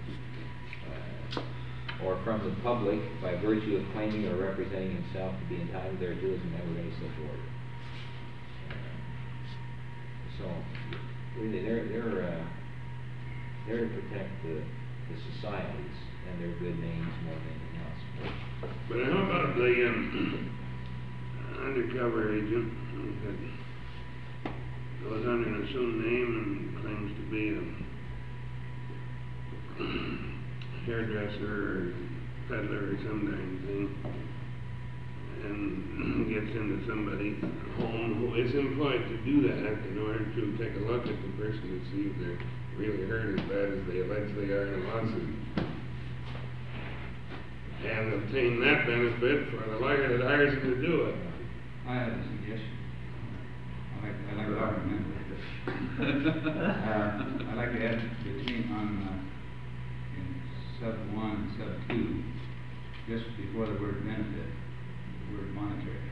Speaker 5: or from the public by virtue of claiming or representing himself to be entitled thereto as a member of any such order. So, really, they're to protect the societies and their good names more than anything else.
Speaker 2: But how about the undercover agent that goes under an assumed name and claims to be a hairdresser or peddler or some darn thing, and gets into somebody's home who is employed to do that in order to take a look at the person to see if they're really hurt as bad as they allegedly are in a lawsuit, and obtain that benefit for the lawyer that hires him to do it.
Speaker 4: I have a suggestion. I'd like to recommend I'd like to add between on in sub 1 and sub 2, just before the word benefit, the word monetary.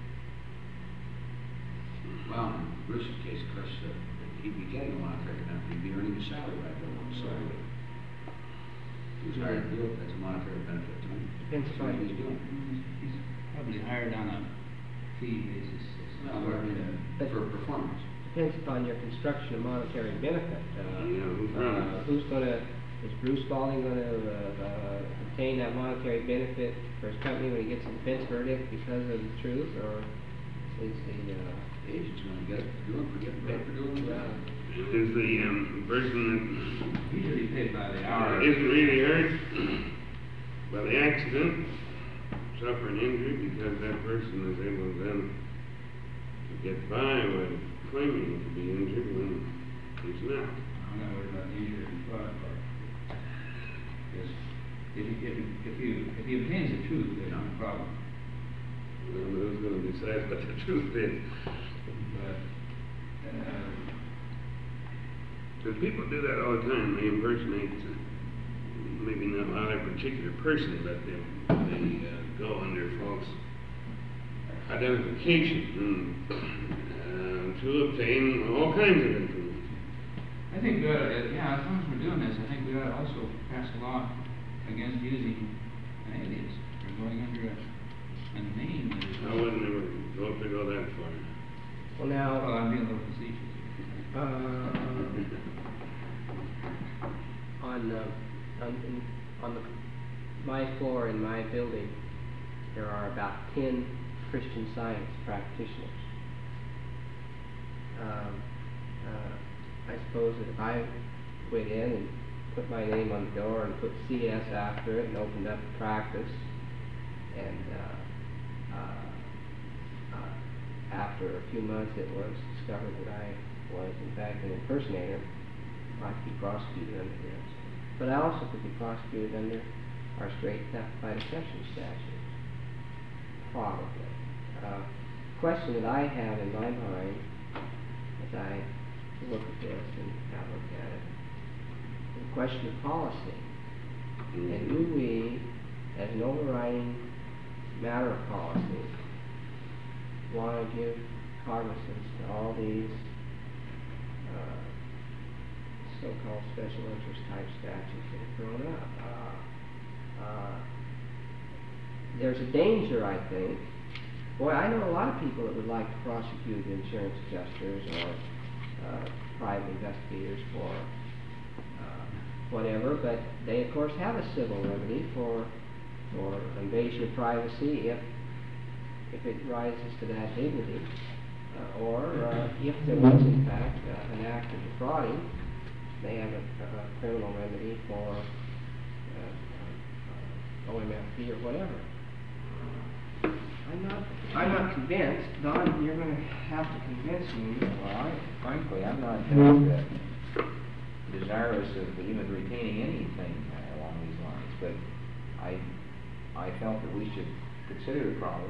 Speaker 3: Well, in Bruce's case, of course, he'd be getting a monetary benefit. He'd be earning a salary right there on the side. Who's hired to do it, that's a monetary benefit to him.
Speaker 1: Depends
Speaker 3: That's what
Speaker 1: upon-
Speaker 3: he's doing.
Speaker 4: He's probably hired on a fee basis.
Speaker 3: Well, I mean,
Speaker 1: But-
Speaker 3: for performance.
Speaker 1: Depends upon your construction of monetary benefit.
Speaker 2: Who's running it?
Speaker 1: Who's gonna, is Bruce Spalding gonna, obtain that monetary benefit for his company when he gets a defense verdict because of the truth, or is the,
Speaker 3: The agent's gonna get it, for doing the job.
Speaker 2: Is the person
Speaker 4: Usually paid by the
Speaker 2: that
Speaker 4: hour.
Speaker 2: isn't really hurt by the accident, suffer an injury because that person is able then to get by with claiming to be injured when he's not.
Speaker 4: I'm not worried about the injury in fraud part. Because if he obtains the truth, there's no problem.
Speaker 2: Well, who's gonna decide what the truth is?
Speaker 4: But,
Speaker 2: Because people do that all the time, they impersonate, maybe not a particular person, but they go under false identification to obtain all kinds of information.
Speaker 4: I think we ought to, yeah, as long as we're doing this, I think we ought to also pass a law against using an alias or going under a name that is.
Speaker 2: I wouldn't ever go to go that far.
Speaker 1: well
Speaker 4: Well,
Speaker 1: now,
Speaker 4: I'm being a little facetious.
Speaker 1: on my floor in my building, there are about 10 Christian Science practitioners. I suppose that if I went in and put my name on the door and put CS after it and opened up a practice, and after a few months it was discovered that I was in fact an impersonator, I could be prosecuted under this. But I also could be prosecuted under our straight theft by deception statute. Probably. Question that I have in my mind as I look at this and have looked at it, the question of policy. And do we, as an overriding matter of policy, want to give cognizance to all these so-called special interest type statutes that have grown up? There's a danger, I think. Boy, I know a lot of people that would like to prosecute insurance adjusters or private investigators for whatever, but they of course have a civil remedy for invasion of privacy if it rises to that dignity, or if there was in fact an act of defrauding, they have a criminal remedy for OMFP or whatever. I'm not convinced. Don, you're going to have to convince me.
Speaker 5: Well, frankly, I'm not desirous of even retaining anything along these lines, but I felt that we should consider the problem.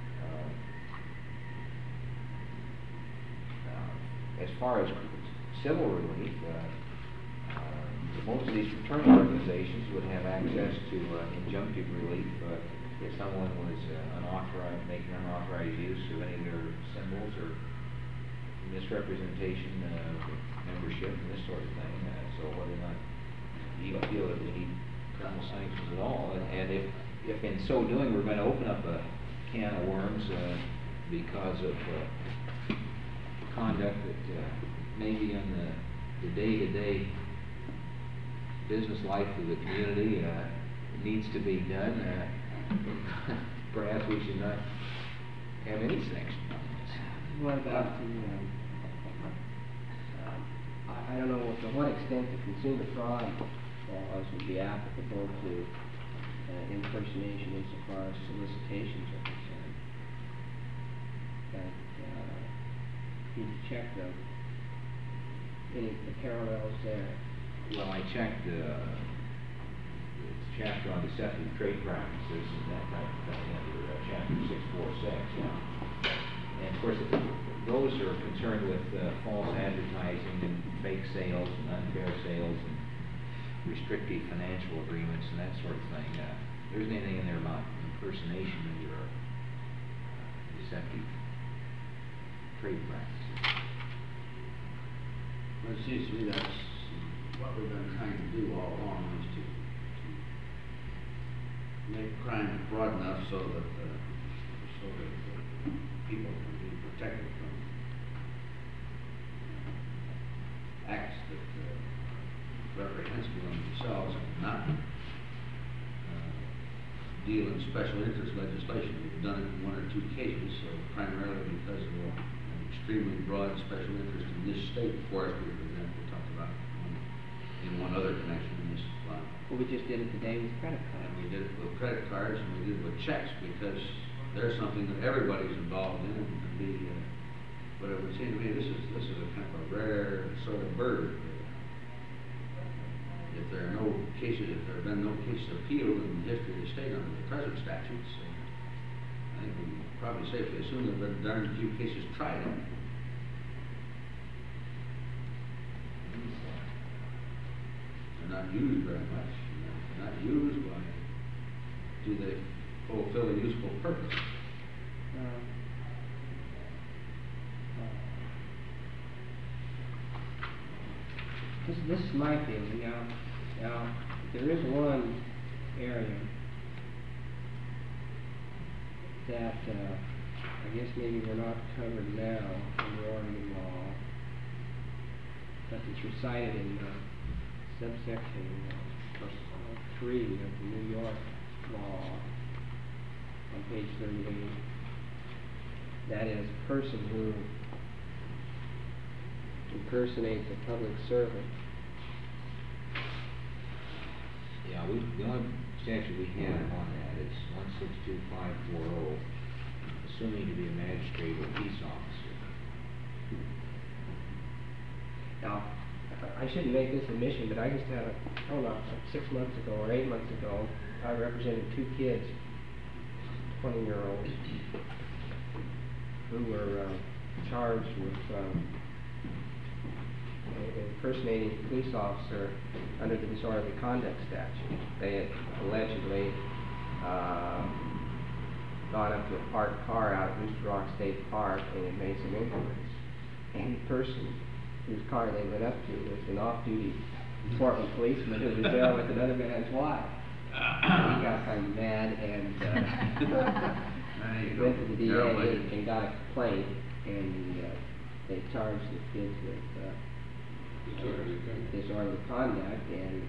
Speaker 5: As far as civil relief, most of these fraternity organizations would have access to injunctive relief if someone was making unauthorized use of any of their symbols or misrepresentation of membership and this sort of thing. So whether or not you feel that we need criminal sanctions at all, and if in so doing we're going to open up a can of worms because of conduct that maybe in the day-to-day business life of the community needs to be done, perhaps we should not have any sanction on this.
Speaker 1: What about I don't know to what extent the consumer fraud laws would be applicable to impersonation insofar as solicitations are concerned. That you check any parallels there.
Speaker 5: Well, I checked the chapter on deceptive trade practices and that kind of thing under chapter 646. And of course, those are concerned with false advertising and fake sales and unfair sales and restrictive financial agreements and that sort of thing. There isn't anything in there about impersonation under deceptive trade practices.
Speaker 3: Well, it seems to me that's what we've been trying to do all along, is to crime broad enough so that people can be protected from acts that reprehensible in themselves and not deal in special interest legislation. We've done it in one or two cases, so primarily because of an extremely broad special interest in this state. Forestry, for example, talked about in one other connection in this line.
Speaker 1: Well, we just did it today with credit
Speaker 3: And
Speaker 1: cards.
Speaker 3: we did it with credit cards, and we did it with checks, because there's something that everybody's involved in, and but it would seem to me this is a kind of a rare sort of bird. If there have been no cases appealed in the history of the state under the present statutes, I think we can probably safely assume there have been darn few cases tried on it. They're not used very much. They're not used. Why do they fulfill a useful purpose?
Speaker 1: This is my feeling. Now, there is one area that I guess maybe we're not covered now in Oregon law, but it's recited in subsection 3 of the New York law on page 38. That is, a person who impersonates a public servant.
Speaker 5: Yeah, the only statute we have on that is 162540, assuming to be a magistrate or peace officer.
Speaker 1: Now, I shouldn't make this admission, but I just had I don't know, 6 months ago or 8 months ago, I represented 2 kids, 20-year-olds, who were charged with impersonating a police officer under the disorderly conduct statute. They had allegedly gone up to a parked car out at Rooster Rock State Park and had made some inquiries. And the person whose car they went up to was an off-duty Portland policeman who was there with another man's wife. He got kind of mad and went to the DA and got a complaint, and they charged the kids with disorderly conduct, and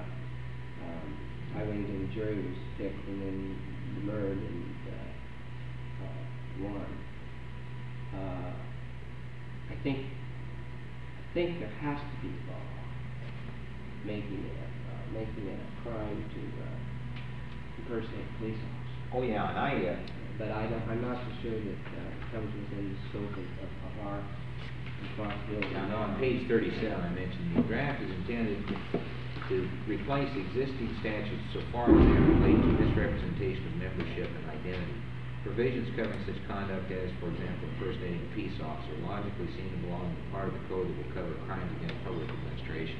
Speaker 1: I went and the jury was picked and then demurred and won. I think there has to be a law making it a crime to impersonate a police officer.
Speaker 5: Oh yeah, and
Speaker 1: But I'm not so sure that it comes within the scope of our responsibility.
Speaker 5: Now, on page 37, I mentioned the draft is intended to replace existing statutes so far as they relate to misrepresentation of membership and identity. Provisions covering such conduct as, for example, impersonating a peace officer logically seem to belong in the part of the code that will cover crimes against public administration.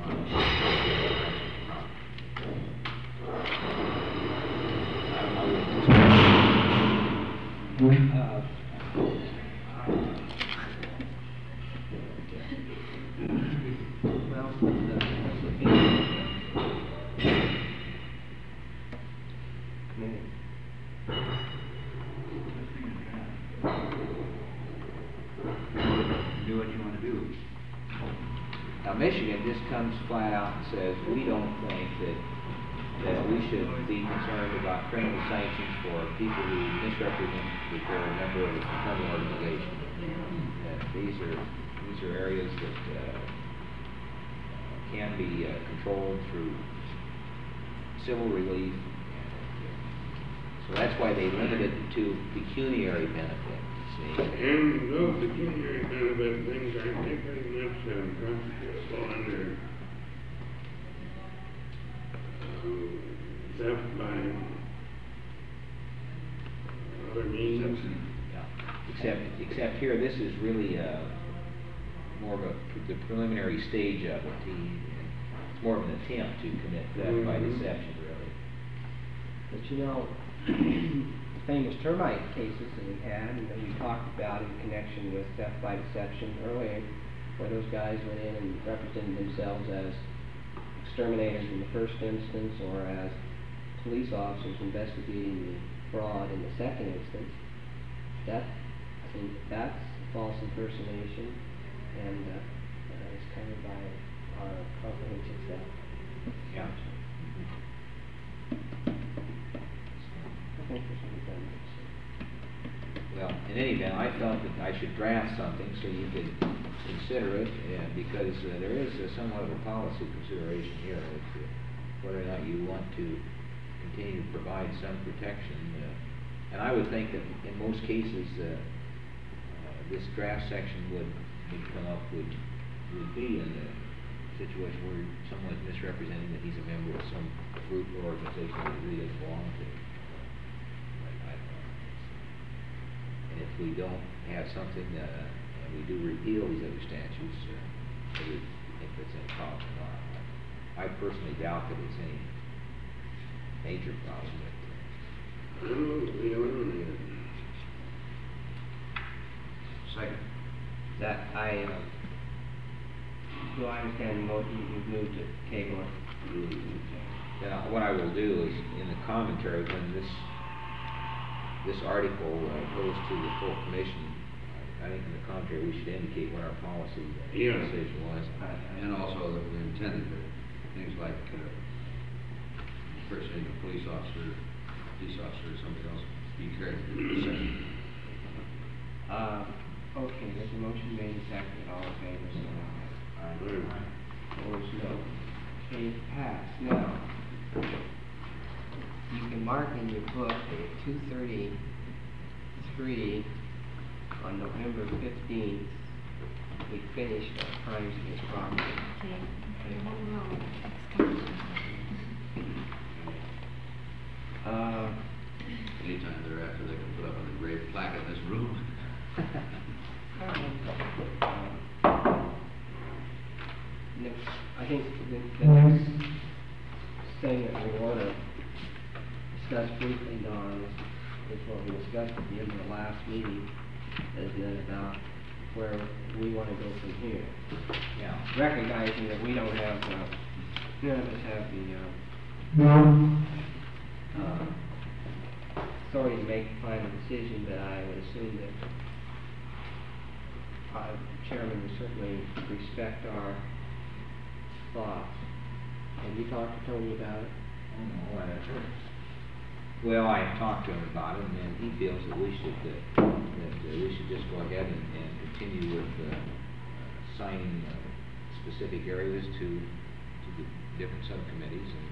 Speaker 3: Do what you want to do.
Speaker 5: Now, Michigan just comes flat out and says, we don't think that we should be concerned about criminal sanctions for people who misrepresent that they're a member of a criminal organization. That these are areas that can be controlled through civil relief. So that's why they limited it to pecuniary benefit. See?
Speaker 2: And those pecuniary benefit things aren't they pretty much constitutional under theft by other means.
Speaker 5: Yeah. Except here, this is really more of the preliminary stage of it. It's more of an attempt to commit theft by deception, really.
Speaker 1: But you know, the famous termite cases that we had, and that we talked about in connection with theft by deception earlier, where those guys went in and represented themselves as exterminators in the first instance, or as police officers investigating the fraud in the second instance. That, I think that's false impersonation, and it's covered by our comprehensive theft.
Speaker 5: Yeah.
Speaker 1: I think there's some benefits.
Speaker 5: Well, in any event, I felt that I should draft something so you could consider it, because there is somewhat of a policy consideration here as to whether or not you want to continue to provide some protection. And I would think that in most cases, this draft section would come up would be in a situation where someone's misrepresenting that he's a member of some group or organization that he really doesn't belong to. And if we don't have something, and we do repeal these other statutes, I would think that's any problem or not. I personally doubt that it's any major problem.
Speaker 2: I move we eliminate it.
Speaker 3: Second.
Speaker 1: That do I understand the motion, you've moved to table it?
Speaker 5: Then what I will do is, in the commentary, when this article goes to the full commission, I think in the commentary we should indicate what our policy decision was.
Speaker 3: And also that we intended that things like impersonating a police officer, or somebody else be carried through the session.
Speaker 1: Okay, there's a motion made and seconded, all in favor, say aye. Opposed, no. Okay, passed. Now, you can mark in your book at 2:33 on November 15th, we finished our crimes against property.
Speaker 3: Anytime thereafter, they can put up an engraved plaque in this room.
Speaker 1: I think the next thing that we want to discuss briefly, Don, is what we discussed at the end of the last meeting, isn't it, about where we want to go from here.
Speaker 5: Yeah.
Speaker 1: Recognizing that we don't have, none of us have the authority to make a final decision, but I would assume that the chairman would certainly respect our thoughts. Have you talked to Tony about it?
Speaker 5: Well, I talked to him about it, and he feels that we should just go ahead and continue with assigning specific areas to the different subcommittees and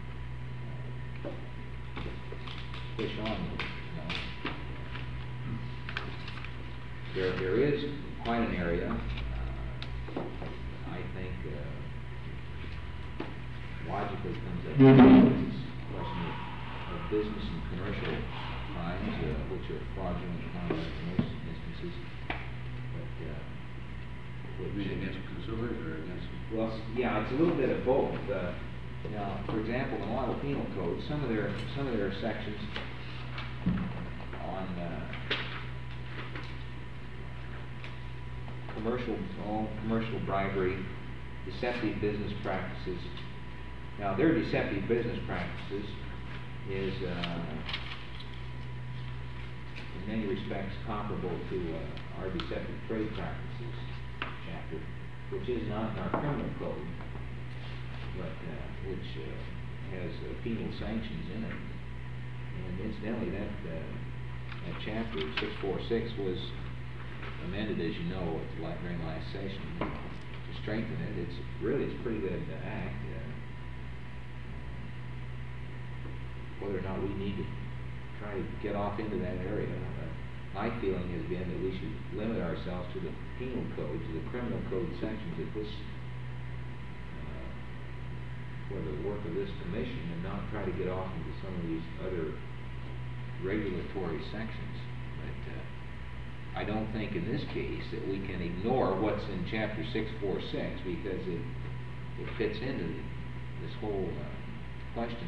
Speaker 5: push on. There is quite an area, I think, logically comes up. This question of business and commercial crimes, which are fraudulent conduct in most instances. But
Speaker 3: Against consumers or against?
Speaker 5: well, yeah, it's a little bit of both. Now, for example, the Model Penal Code, some of their sections on commercial bribery, deceptive business practices. Now, their deceptive business practices is in many respects comparable to our deceptive trade practices chapter, which is not in our criminal code, but which has penal sanctions in it. And incidentally, that chapter 646 was amended, as you know, during last session to strengthen it. It's a pretty good act. Whether or not we need to try to get off into that area, my feeling has been that we should limit ourselves to the penal code, to the criminal code sections of this, for the work of this commission, and not try to get off into some of these other regulatory sections. But I don't think in this case that we can ignore what's in chapter 646, because it fits into this whole question.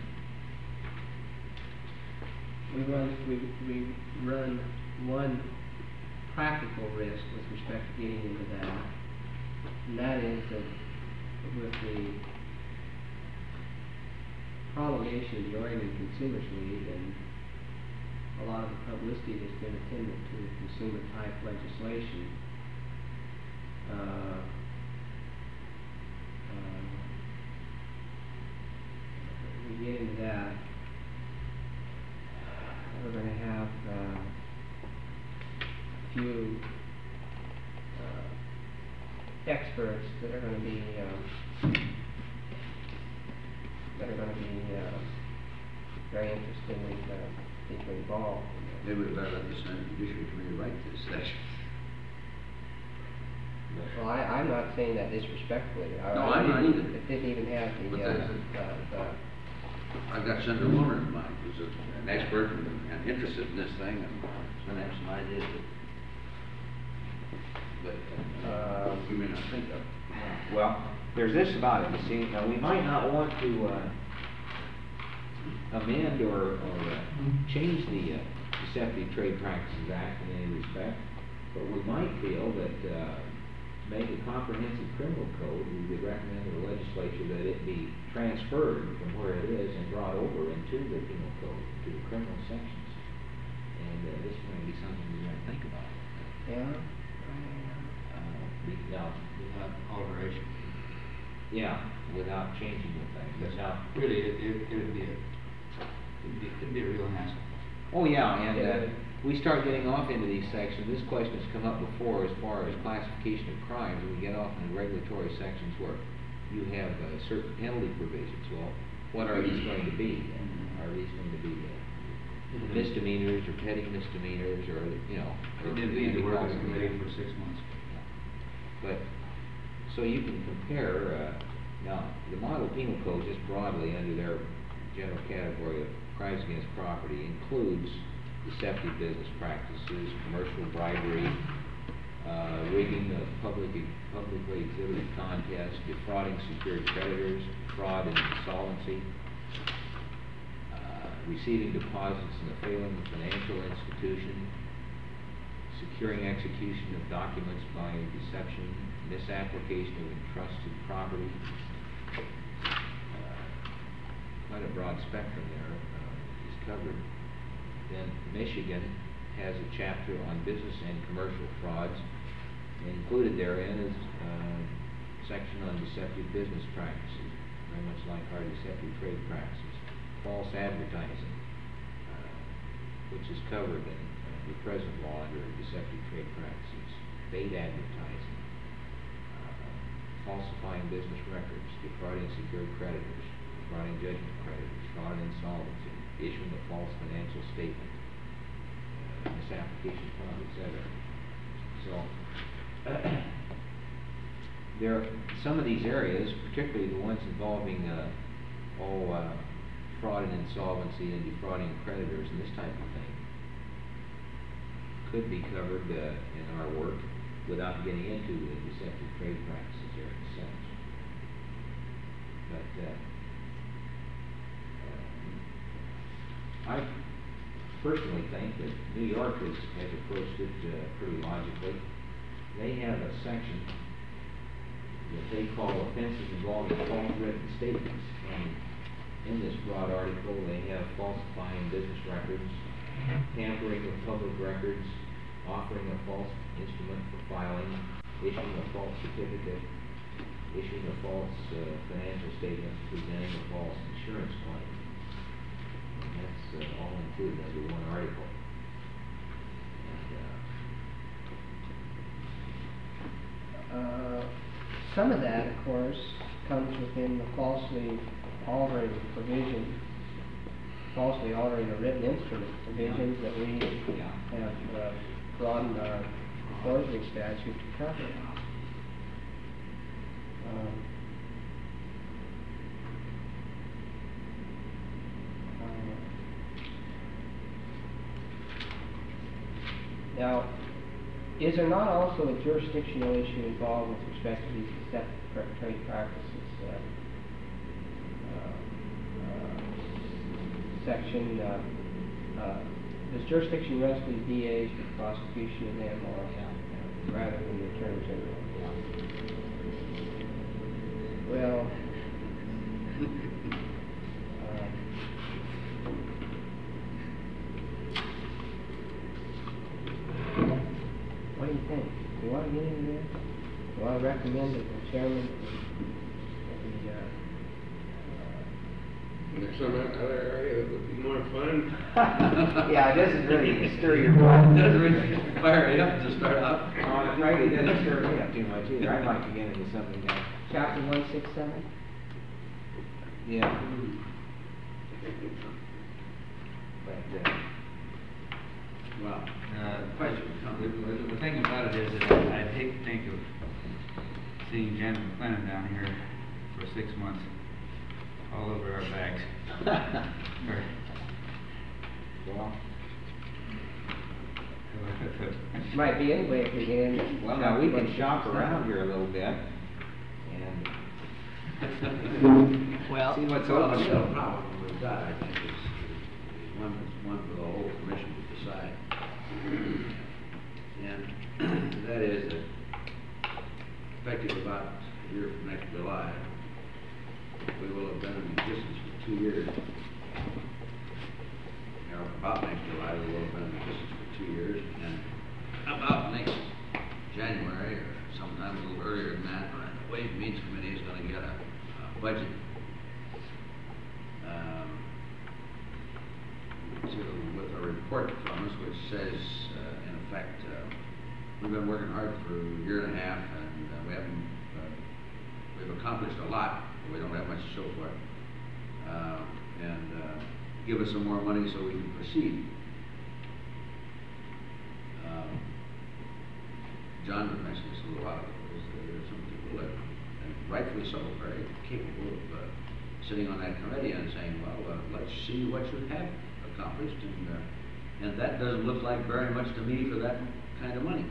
Speaker 1: We run one practical risk with respect to getting into that, and that is that with the promulgation of the Oregon Consumers League and a lot of the publicity that's been attendant to the consumer type legislation, we get into that, we're going to have a few experts that are going to be very interested in people involved.
Speaker 3: Maybe we better let the Senate Judiciary Committee write this section.
Speaker 1: Well, I'm not saying that disrespectfully.
Speaker 3: No, I'm not either.
Speaker 1: It didn't even have
Speaker 3: But
Speaker 1: the
Speaker 3: I've got Senator Warner in mind, who's an expert and interested in this thing, and he's gonna have some ideas that you may not think of.
Speaker 5: Well, there's this about it, you see. Now, we might not want to amend or change the Deceptive Trade Practices Act in any respect, but we might feel that make a comprehensive criminal code, we would recommend to the legislature that it be transferred from where it is and brought over into the penal code, to the criminal sections. And this might be something we might think about.
Speaker 1: yeah.
Speaker 5: Now,
Speaker 4: Without alteration.
Speaker 5: yeah, without changing the thing. But now,
Speaker 4: Really, it'd be a real hassle.
Speaker 5: oh yeah, and we start getting off into these sections. This question has come up before as far as classification of crimes, and we get off into regulatory sections where you have certain penalty provisions. Well, what are these going to be? Are these going to be misdemeanors or petty misdemeanors, or
Speaker 4: It'd be to work as a committee for 6 months.
Speaker 5: But so you can compare. Now, the model penal code, just broadly under their general category of crimes against property, includes deceptive business practices, commercial bribery, rigging of publicly exhibited contests, defrauding secured creditors, fraud and insolvency, receiving deposits in a failing financial institution, securing execution of documents by deception, misapplication of entrusted property. Quite a broad spectrum there is covered. Then Michigan has a chapter on business and commercial frauds. Included therein is a section on deceptive business practices, very much like our deceptive trade practices. False advertising, which is covered in the present law under deceptive trade practices. Bait advertising, falsifying business records, defrauding secured creditors, defrauding judgment creditors, fraud and insolvency, issuing a false financial statement, misapplication of funds, etc. So, there are some of these areas, particularly the ones involving fraud and insolvency and defrauding creditors and this type of thing, could be covered in our work without getting into the deceptive trade practices there themselves. But I personally think that New York has approached it pretty logically. They have a section that they call offenses involving false written statements. And in this broad article, they have falsifying business records, tampering with public records, offering a false instrument for filing, issuing a false certificate, issuing a false financial statement, presenting a false insurance claim. And that's all included under one article.
Speaker 1: And some of that, of course, comes within the falsely altering provision, falsely altering a written instrument provisions that we have broadened our forgery statute to cover. Now, is there not also a jurisdictional issue involved with respect to these deceptive trade practices? Section, does jurisdiction rest with DAs for the prosecution of them, or rather than the Attorney General? Well, beginning there? Well, I recommend that the chairman of
Speaker 2: And there's some other area that would be more fun.
Speaker 5: Yeah, it doesn't really stir your blood.
Speaker 3: It doesn't really fire you up to start out.
Speaker 5: Oh, that's right, it doesn't stir me up too much either. I'd like to get into something else.
Speaker 1: chapter 167.
Speaker 5: Yeah. But,
Speaker 3: Well,
Speaker 4: Question. The thing about it is that I'd hate to think of seeing Janet McLennan down here for 6 months, all over our backs.
Speaker 5: well,
Speaker 1: Might be anyway if we get in.
Speaker 5: well, now we can shop around here a little bit and
Speaker 1: Well,
Speaker 5: see what's
Speaker 3: well,
Speaker 5: open.
Speaker 3: the real problem we've got, I think, is one for the whole commission to decide. And that is that effective about a year from next July, we will have been in existence for 2 years. Or about next July, we will have been in existence for 2 years, and about next January, or sometime a little earlier than that, the Ways and Means Committee is gonna get a budget with a report from us, which says, in effect, we've been working hard for a year and a half, and we've accomplished a lot, but we don't have much to show for it. Give us some more money so we can proceed. John had mentioned this a little while ago, is that there are some people that, and rightfully so, very capable of sitting on that committee and saying, well, let's see what you have accomplished, and that doesn't look like very much to me for that kind of money.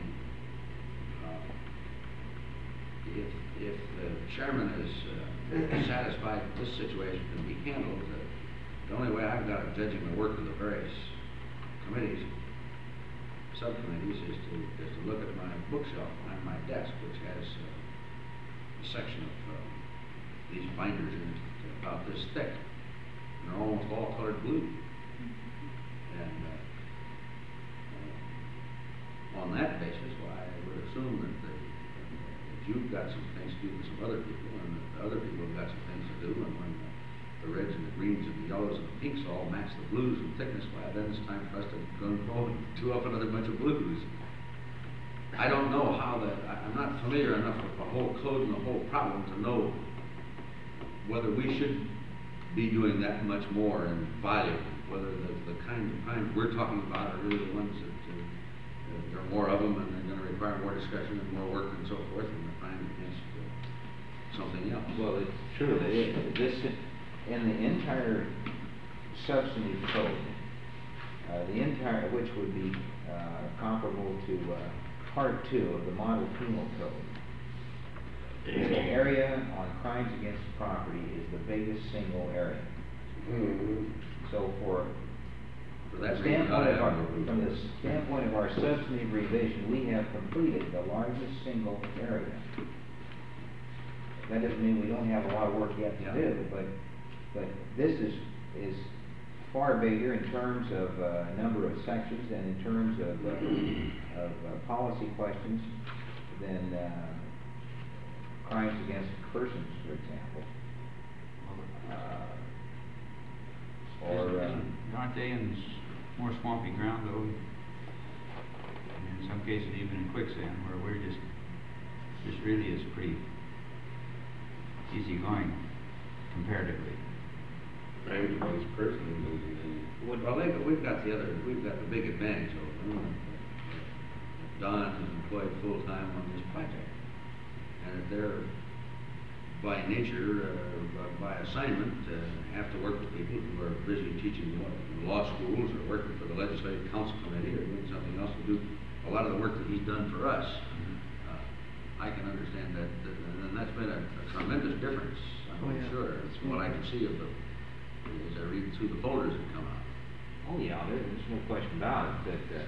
Speaker 3: If the chairman is satisfied that this situation can be handled, the only way I've got of judging the work of the various committees, subcommittees, is to look at my bookshelf behind my desk, which has a section of these binders in it about this thick, and they're almost all colored blue. And on that basis, well, I would assume that you've got some things to do with some other people, and the other people have got some things to do, and when the reds and the greens and the yellows and the pinks all match the blues in thickness, well, then it's time for us to go and chew up another bunch of blues. I don't know how I'm not familiar enough with the whole code and the whole problem to know whether we should be doing that much more in volume, whether the kinds of crimes we're talking about are really the ones that there are more of them and they're going to require more discussion and more work and so forth, and the crime against something else.
Speaker 5: well, it's true that this, in the entire substantive code, which would be comparable to Part 2 of the Model Penal Code, the area on crimes against property is the biggest single area.
Speaker 2: Mm-hmm.
Speaker 5: So
Speaker 3: For that
Speaker 5: from the standpoint of our substantive revision, we have completed the largest single area. That doesn't mean we don't have a lot of work yet to do, but this is far bigger in terms of number of sections and in terms of policy questions than crimes against persons, for example.
Speaker 4: Aren't they in more swampy ground though? And in some cases even in quicksand, where we're this really is pretty easy going comparatively.
Speaker 2: Crimes against persons
Speaker 3: Well, we've got the big advantage over them. Don is employed full-time on this project, and if they're by nature, by assignment, have to work with people who are busy teaching law schools or working for the Legislative Council Committee or doing something else to do a lot of the work that he's done for us. I can understand that, and that's been a tremendous difference, I'm sure. It's what I can see of as I read through the folders that come out.
Speaker 5: Oh yeah, there's no question about it that,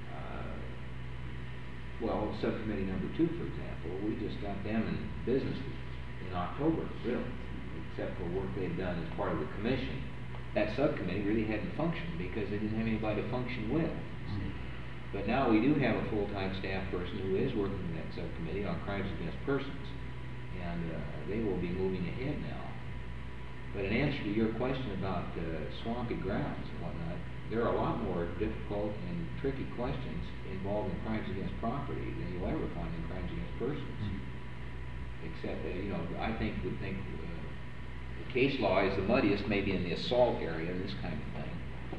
Speaker 5: well, subcommittee number 2, for example, we just got them in business in October, really, except for work they've done as part of the commission. That subcommittee really hadn't functioned because they didn't have anybody to function with. But now we do have a full-time staff person who is working in that subcommittee on crimes against persons, and they will be moving ahead now. But in answer to your question about swampy grounds and whatnot, there are a lot more difficult and tricky questions involving crimes against property than you'll ever find in crimes against persons. Except, I think the case law is the muddiest maybe in the assault area and this kind of thing.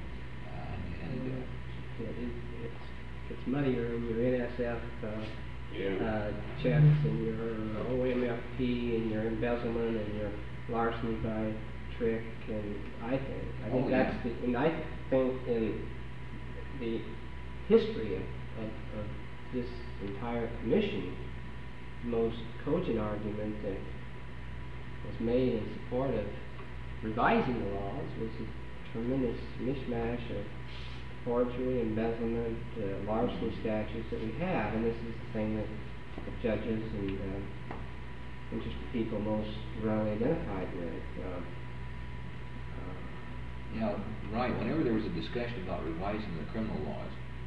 Speaker 1: It's muddier in your NSF checks and your OMFP and your embezzlement and your larceny by trick, and I think that's and I think in the history of this entire commission, the most cogent argument that was made in support of revising the laws was a tremendous mishmash of forgery, embezzlement, larceny statutes that we have, and this is the thing that the judges and interested people most readily identified with.
Speaker 5: Right, whenever there was a discussion about revising the criminal laws,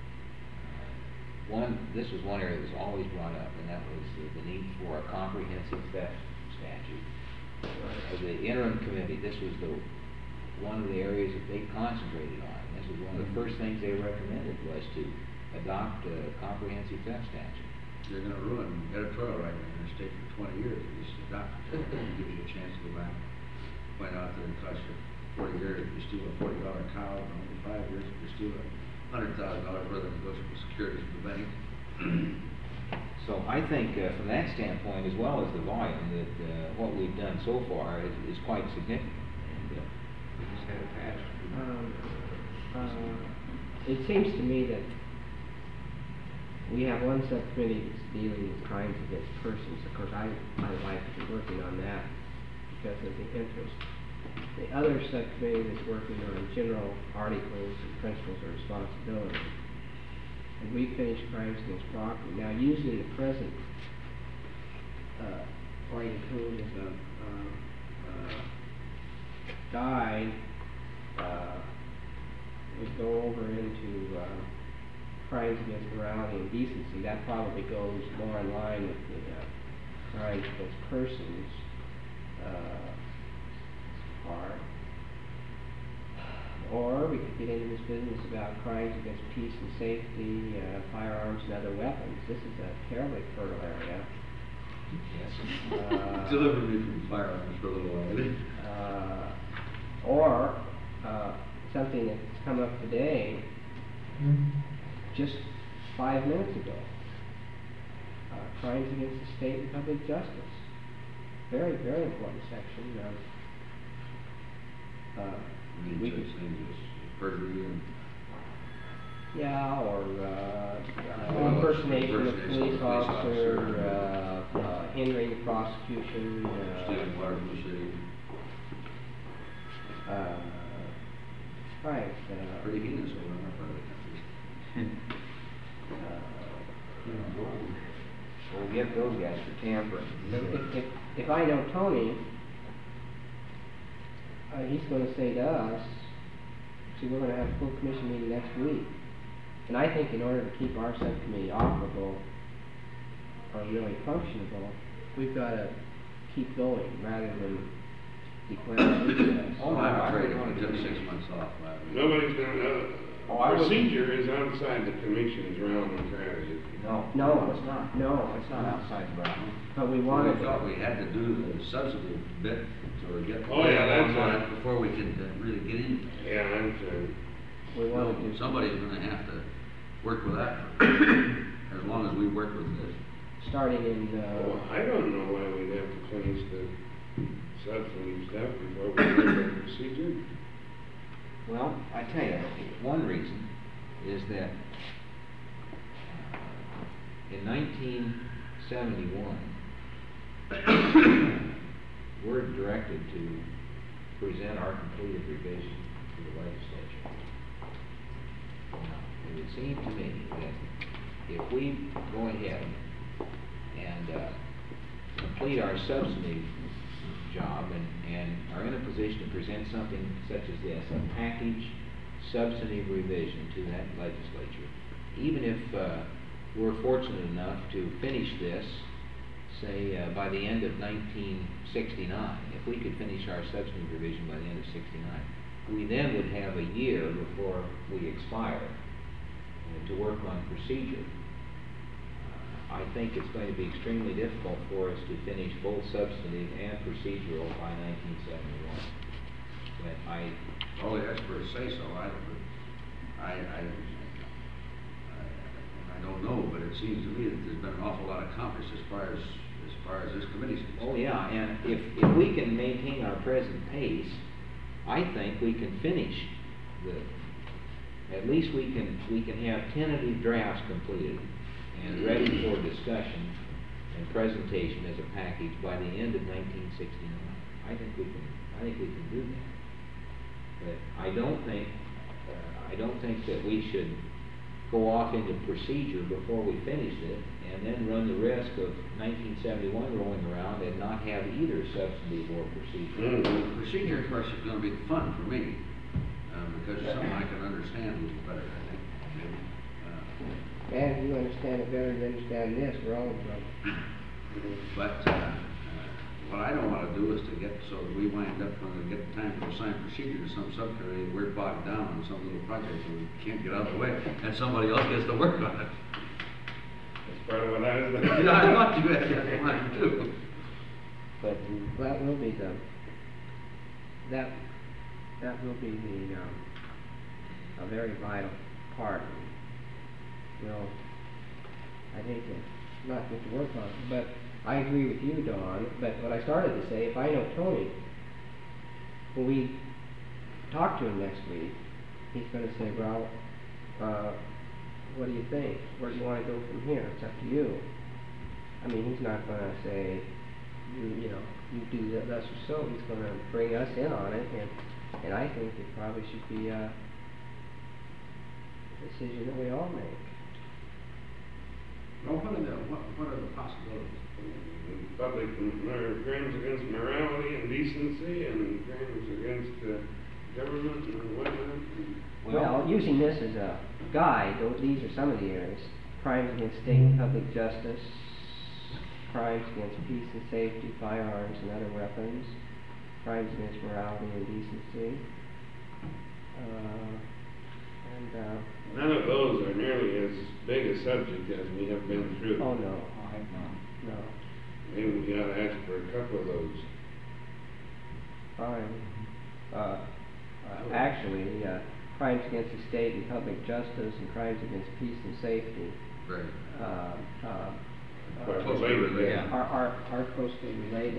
Speaker 5: this was one area that was always brought up, and that was the need for a comprehensive theft statute. As the interim committee, this was one of the areas that they concentrated on. This was one of the first things they recommended was to adopt a comprehensive theft statute.
Speaker 3: You're going to ruin editorial writing in the state for 20 years if you just adopt it. It gives you a chance to go back and point out that it costs you 40 years if you steal a $40 cow, and only 5 years if you steal $100,000 worth of negotiable securities from the bank.
Speaker 5: So I think from that standpoint, as well as the volume, that what we've done so far is quite significant. And we just had it passed.
Speaker 1: It seems to me that we have one subcommittee that's dealing with crimes against persons. Of course, I like to be working on that because of the interest. The other subcommittee that's working on general articles and principles of responsibility. And we finished crimes against property. Now, using the present White Code as a guide, we go over into crimes against morality and decency. That probably goes more in line with the crimes against persons part. Or we could get into this business about crimes against peace and safety, firearms and other weapons. This is a terribly fertile area.
Speaker 5: Yes.
Speaker 3: Deliver me from firearms for a little while.
Speaker 1: Or something that's come up today, just 5 minutes ago. Crimes against the state and public justice. Very, very important section. We could
Speaker 3: perjury and
Speaker 1: impersonation of police officer, hindering the prosecution,
Speaker 3: stealing water from the city.
Speaker 1: Right.
Speaker 3: Pretty heinous over in our part of the country.
Speaker 5: We'll get those guys for tampering.
Speaker 1: If I know Tony, he's going to say to us, see, we're going to have a full commission meeting next week. And I think in order to keep our subcommittee operable or really functionable, we've got to keep going rather than declare recess.
Speaker 3: I'm afraid if we took 6 months off.
Speaker 2: Nobody's going procedure is outside the commission's realm entirely.
Speaker 5: No, it's not.
Speaker 1: No,
Speaker 5: It's not outside the realm.
Speaker 1: but we
Speaker 3: We
Speaker 1: wanted
Speaker 3: thought we had to do the substantive bit to get
Speaker 2: That's
Speaker 3: on
Speaker 2: right.
Speaker 3: it before we could really get in.
Speaker 2: Yeah, I'm sure.
Speaker 1: we wanted to
Speaker 3: Somebody's going to have to work with that as long as we work with this.
Speaker 1: starting in
Speaker 2: Well, I don't know why we'd have to finish the substantive stuff before we start the procedure.
Speaker 5: Well, I tell you, one reason is that in 1971, we're directed to present our completed revision to the legislature. Now, it would seem to me that if we go ahead and complete our substantive job and are in a position to present something such as this, a package substantive revision to that legislature even if we're fortunate enough to finish this, say, by the end of 1969, if we could finish our substantive revision by the end of '69, we then would have a year before we expire to work on procedure. I think it's going to be extremely difficult for us to finish both substantive and procedural by 1971. But
Speaker 3: All the experts say so. I don't know, but it seems to me that there's been an awful lot accomplished as far as this committee's concerned.
Speaker 5: oh yeah, and if we can maintain our present pace, I think we can finish at least we can have tentative drafts completed and ready for discussion and presentation as a package by the end of 1969. I think we can do that. But I don't think that we should go off into procedure before we finished it and then run the risk of 1971 rolling around and not have either substantive or procedure.
Speaker 3: Procedure, of course, is going to be the fun for me, because it's something I can understand a little better, I think.
Speaker 1: And you understand it better than you understand this, we're all in trouble.
Speaker 3: But what I don't want to do is to get so that we wind up when we get the time to assign procedure to some subcommittee, we're bogged down on some little project and we can't get out of the way, and somebody else gets to work on it.
Speaker 2: That's part of what I was
Speaker 3: Yeah, I want to, I want to do.
Speaker 5: But
Speaker 1: That will be a very vital part. Well, I hate to not get to work on it, but I agree with you, Don. But what I started to say, if I know Tony, when we talk to him next week, he's going to say, well, what do you think? Where do you want to go from here? It's up to you. I mean, he's not going to say, you do thus or so. He's going to bring us in on it, and I think it probably should be a decision that we all make.
Speaker 3: Well, what are the possibilities?
Speaker 2: Public crimes against morality and decency and crimes against government and whatnot.
Speaker 1: Well, using this as a guide, these are some of the areas: crimes against state and public justice, crimes against peace and safety, firearms and other weapons, crimes against morality and decency,
Speaker 2: None of those are nearly as big a subject as we have been through.
Speaker 1: oh no, no.
Speaker 2: Maybe we ought to ask for a couple of those.
Speaker 1: Actually, crimes against the state and public justice and crimes against peace and safety
Speaker 3: Right.
Speaker 2: Quite
Speaker 3: Closely related.
Speaker 1: are closely related.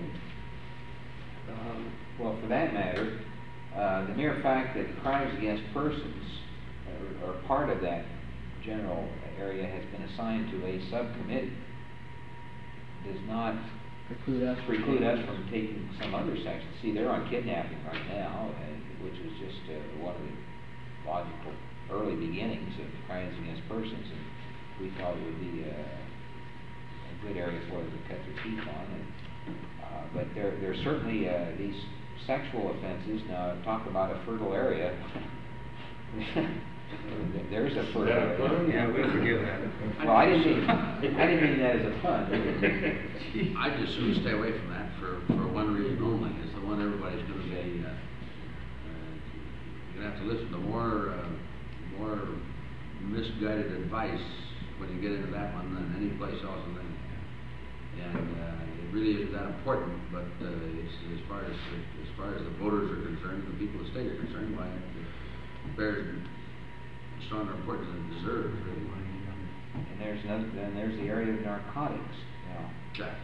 Speaker 5: well, for that matter, the mere fact that crimes against persons or part of that general area has been assigned to a subcommittee does not preclude us from taking some other sections. See, they're on kidnapping right now, which was just one of the logical early beginnings of crimes against persons, and we thought it would be a good area for them to cut their teeth on. But there's certainly these sexual offenses. Now, talk about a fertile area. There's a fertile area.
Speaker 4: Yeah, we forgive that.
Speaker 5: Well, I didn't mean that as a pun.
Speaker 3: I just soon stay away from that for one reason only, is the one everybody's going to be, you're going to have to listen to more misguided advice when you get into that one than any place else in there. And it really isn't that important, but it's, as far as the voters are concerned, the people of the state are concerned, why it bears stronger importance than it deserves, really.
Speaker 5: And there's the area of narcotics. Now,
Speaker 3: Jack.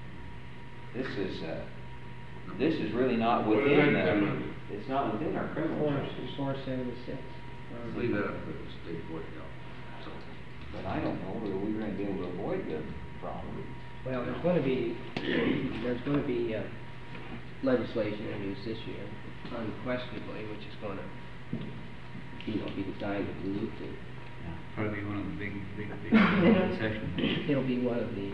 Speaker 5: this is really not
Speaker 2: What does
Speaker 5: within
Speaker 2: that come under?
Speaker 5: it's not within our criminal justice.
Speaker 1: 476.
Speaker 3: Leave that up to the state board, so.
Speaker 5: But I don't know whether we're going to be able to avoid the problem.
Speaker 1: Well, there's going to be legislation introduced this year, unquestionably, which is going to be designed to do to.
Speaker 4: Probably one of the big sessions.
Speaker 1: It'll be one of the,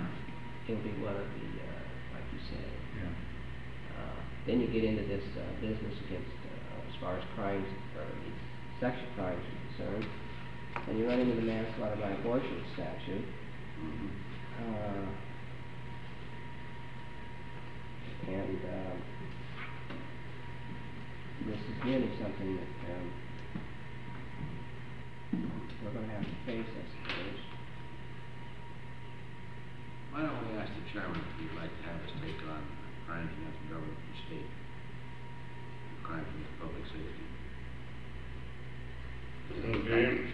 Speaker 1: like you said.
Speaker 4: Yeah.
Speaker 1: Then you get into this business against, as far as crimes, or these sexual crimes are concerned. and you run into the manslaughter by abortion statute. And this is really something that we're going to have to face, I suppose.
Speaker 3: Why don't we ask the chairman if he'd like to have us take on crimes against the government and state, crimes against public safety?
Speaker 2: Okay.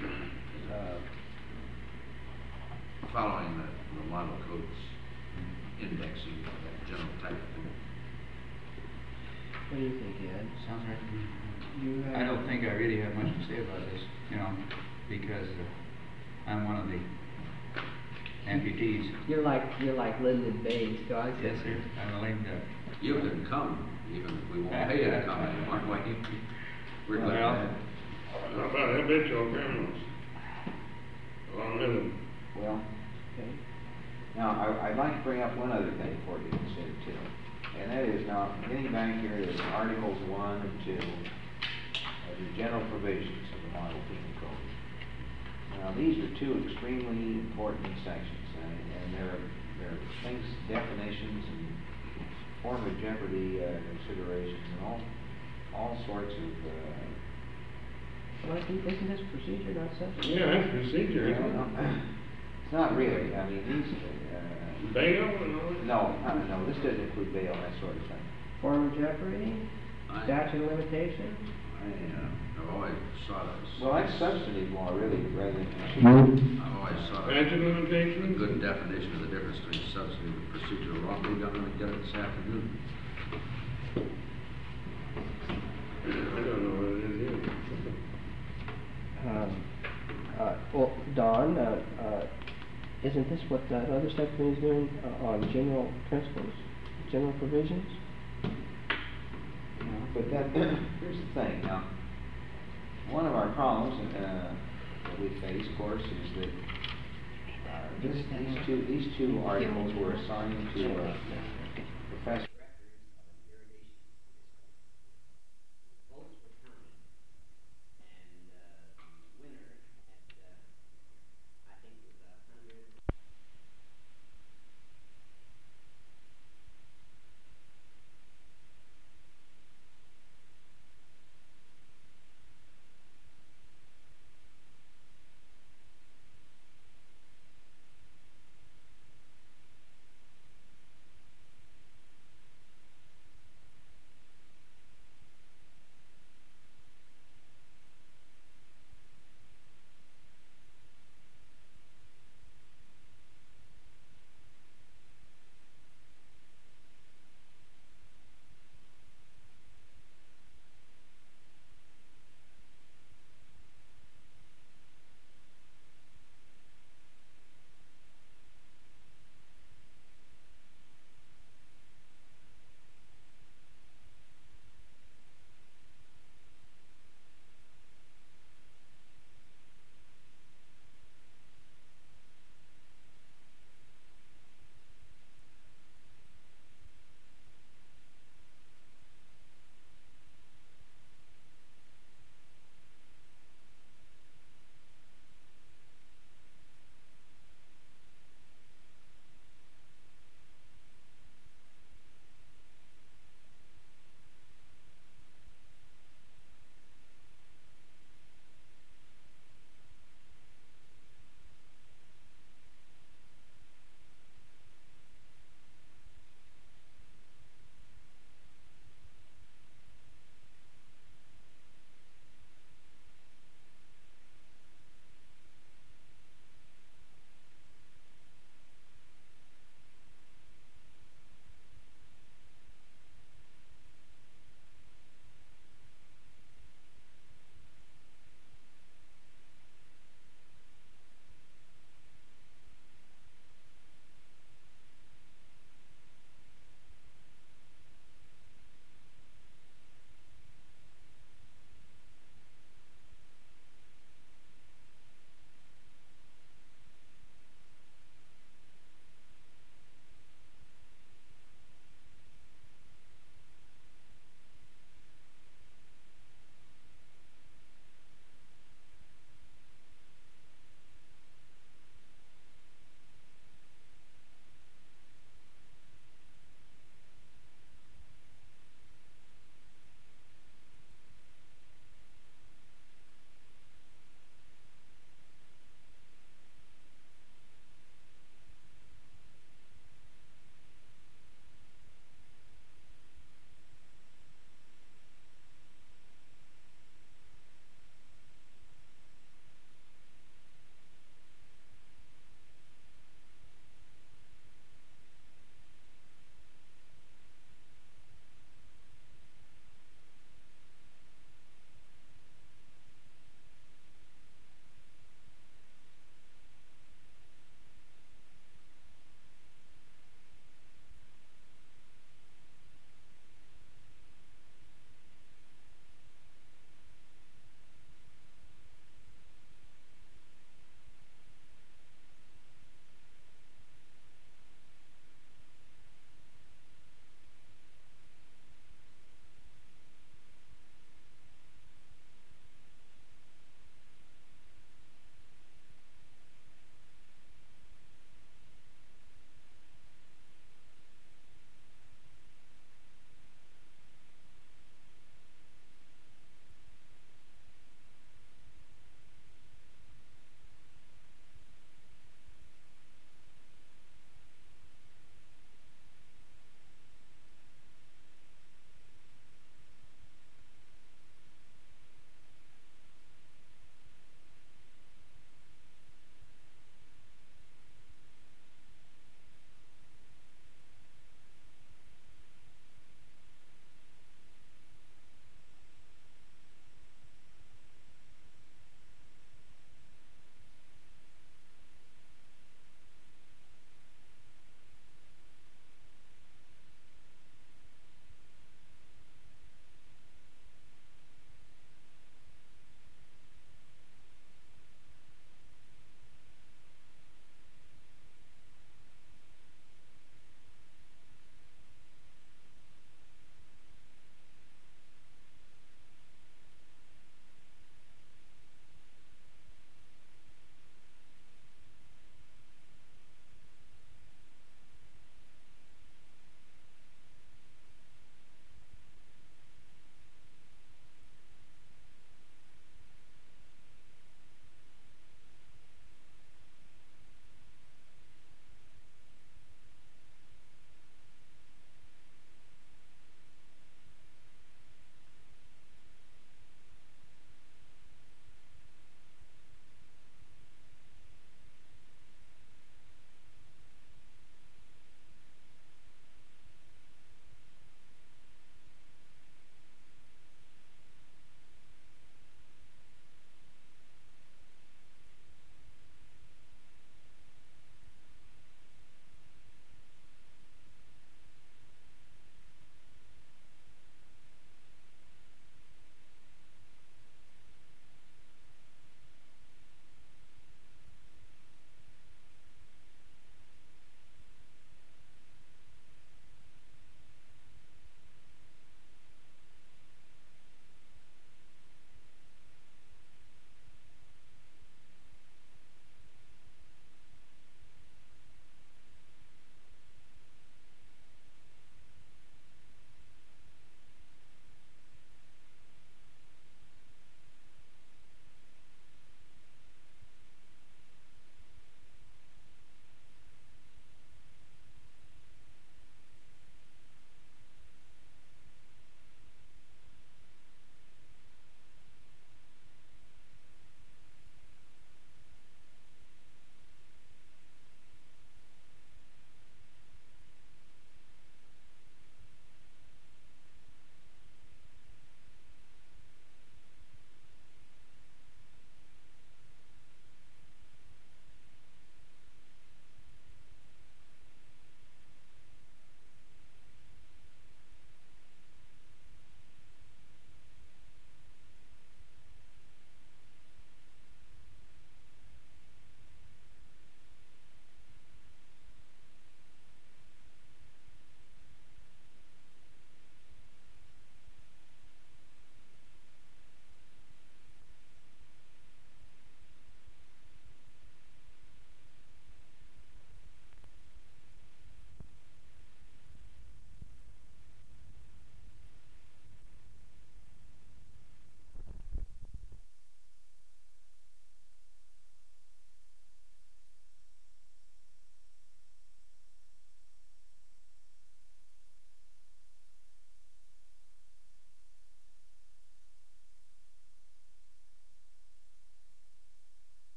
Speaker 3: Following the model codes indexing, that general type of thing.
Speaker 1: What do you think, Ed?
Speaker 4: Sounds right to me.
Speaker 1: You
Speaker 4: I don't think I really have much to say about this, you know, because I'm one of the amputees.
Speaker 1: You're like Lyndon Baines, dog.
Speaker 4: Yes, sir. I'm a lame duck.
Speaker 3: You can come, even if we won't pay you to come anymore. We're glad.
Speaker 4: Well,
Speaker 2: How about habitual criminals? Along with them.
Speaker 5: Well,
Speaker 1: Okay.
Speaker 5: now, I'd like to bring up one other thing for you to consider too. And that is now, getting back here to Articles 1 and 2 of the general provisions of the Model Penal Code. Now, these are two extremely important sections, and there are things, definitions and form of jeopardy considerations and all sorts of
Speaker 1: Well, isn't this procedure not subject?
Speaker 2: Yeah, that's procedure, isn't it?
Speaker 5: it's not really, I mean, these,
Speaker 2: Bail and all that?
Speaker 5: no, this doesn't include bail, that sort of thing.
Speaker 1: Form of jeopardy?
Speaker 3: I-
Speaker 1: Statute of limitations?
Speaker 3: I've always sought a...
Speaker 5: Well, that's substantive law, really, rather than procedural.
Speaker 3: I've always sought
Speaker 2: Statute of
Speaker 3: a
Speaker 2: limitations?
Speaker 3: good definition of the difference between substantive and procedural law. Maybe I'm gonna get it this afternoon.
Speaker 2: I don't know what it is either.
Speaker 1: Well, Don, isn't this what that other subcommittee is doing on general principles, general provisions?
Speaker 5: But that, here's the thing, now, one of our problems that we face, of course, is that these two articles were assigned to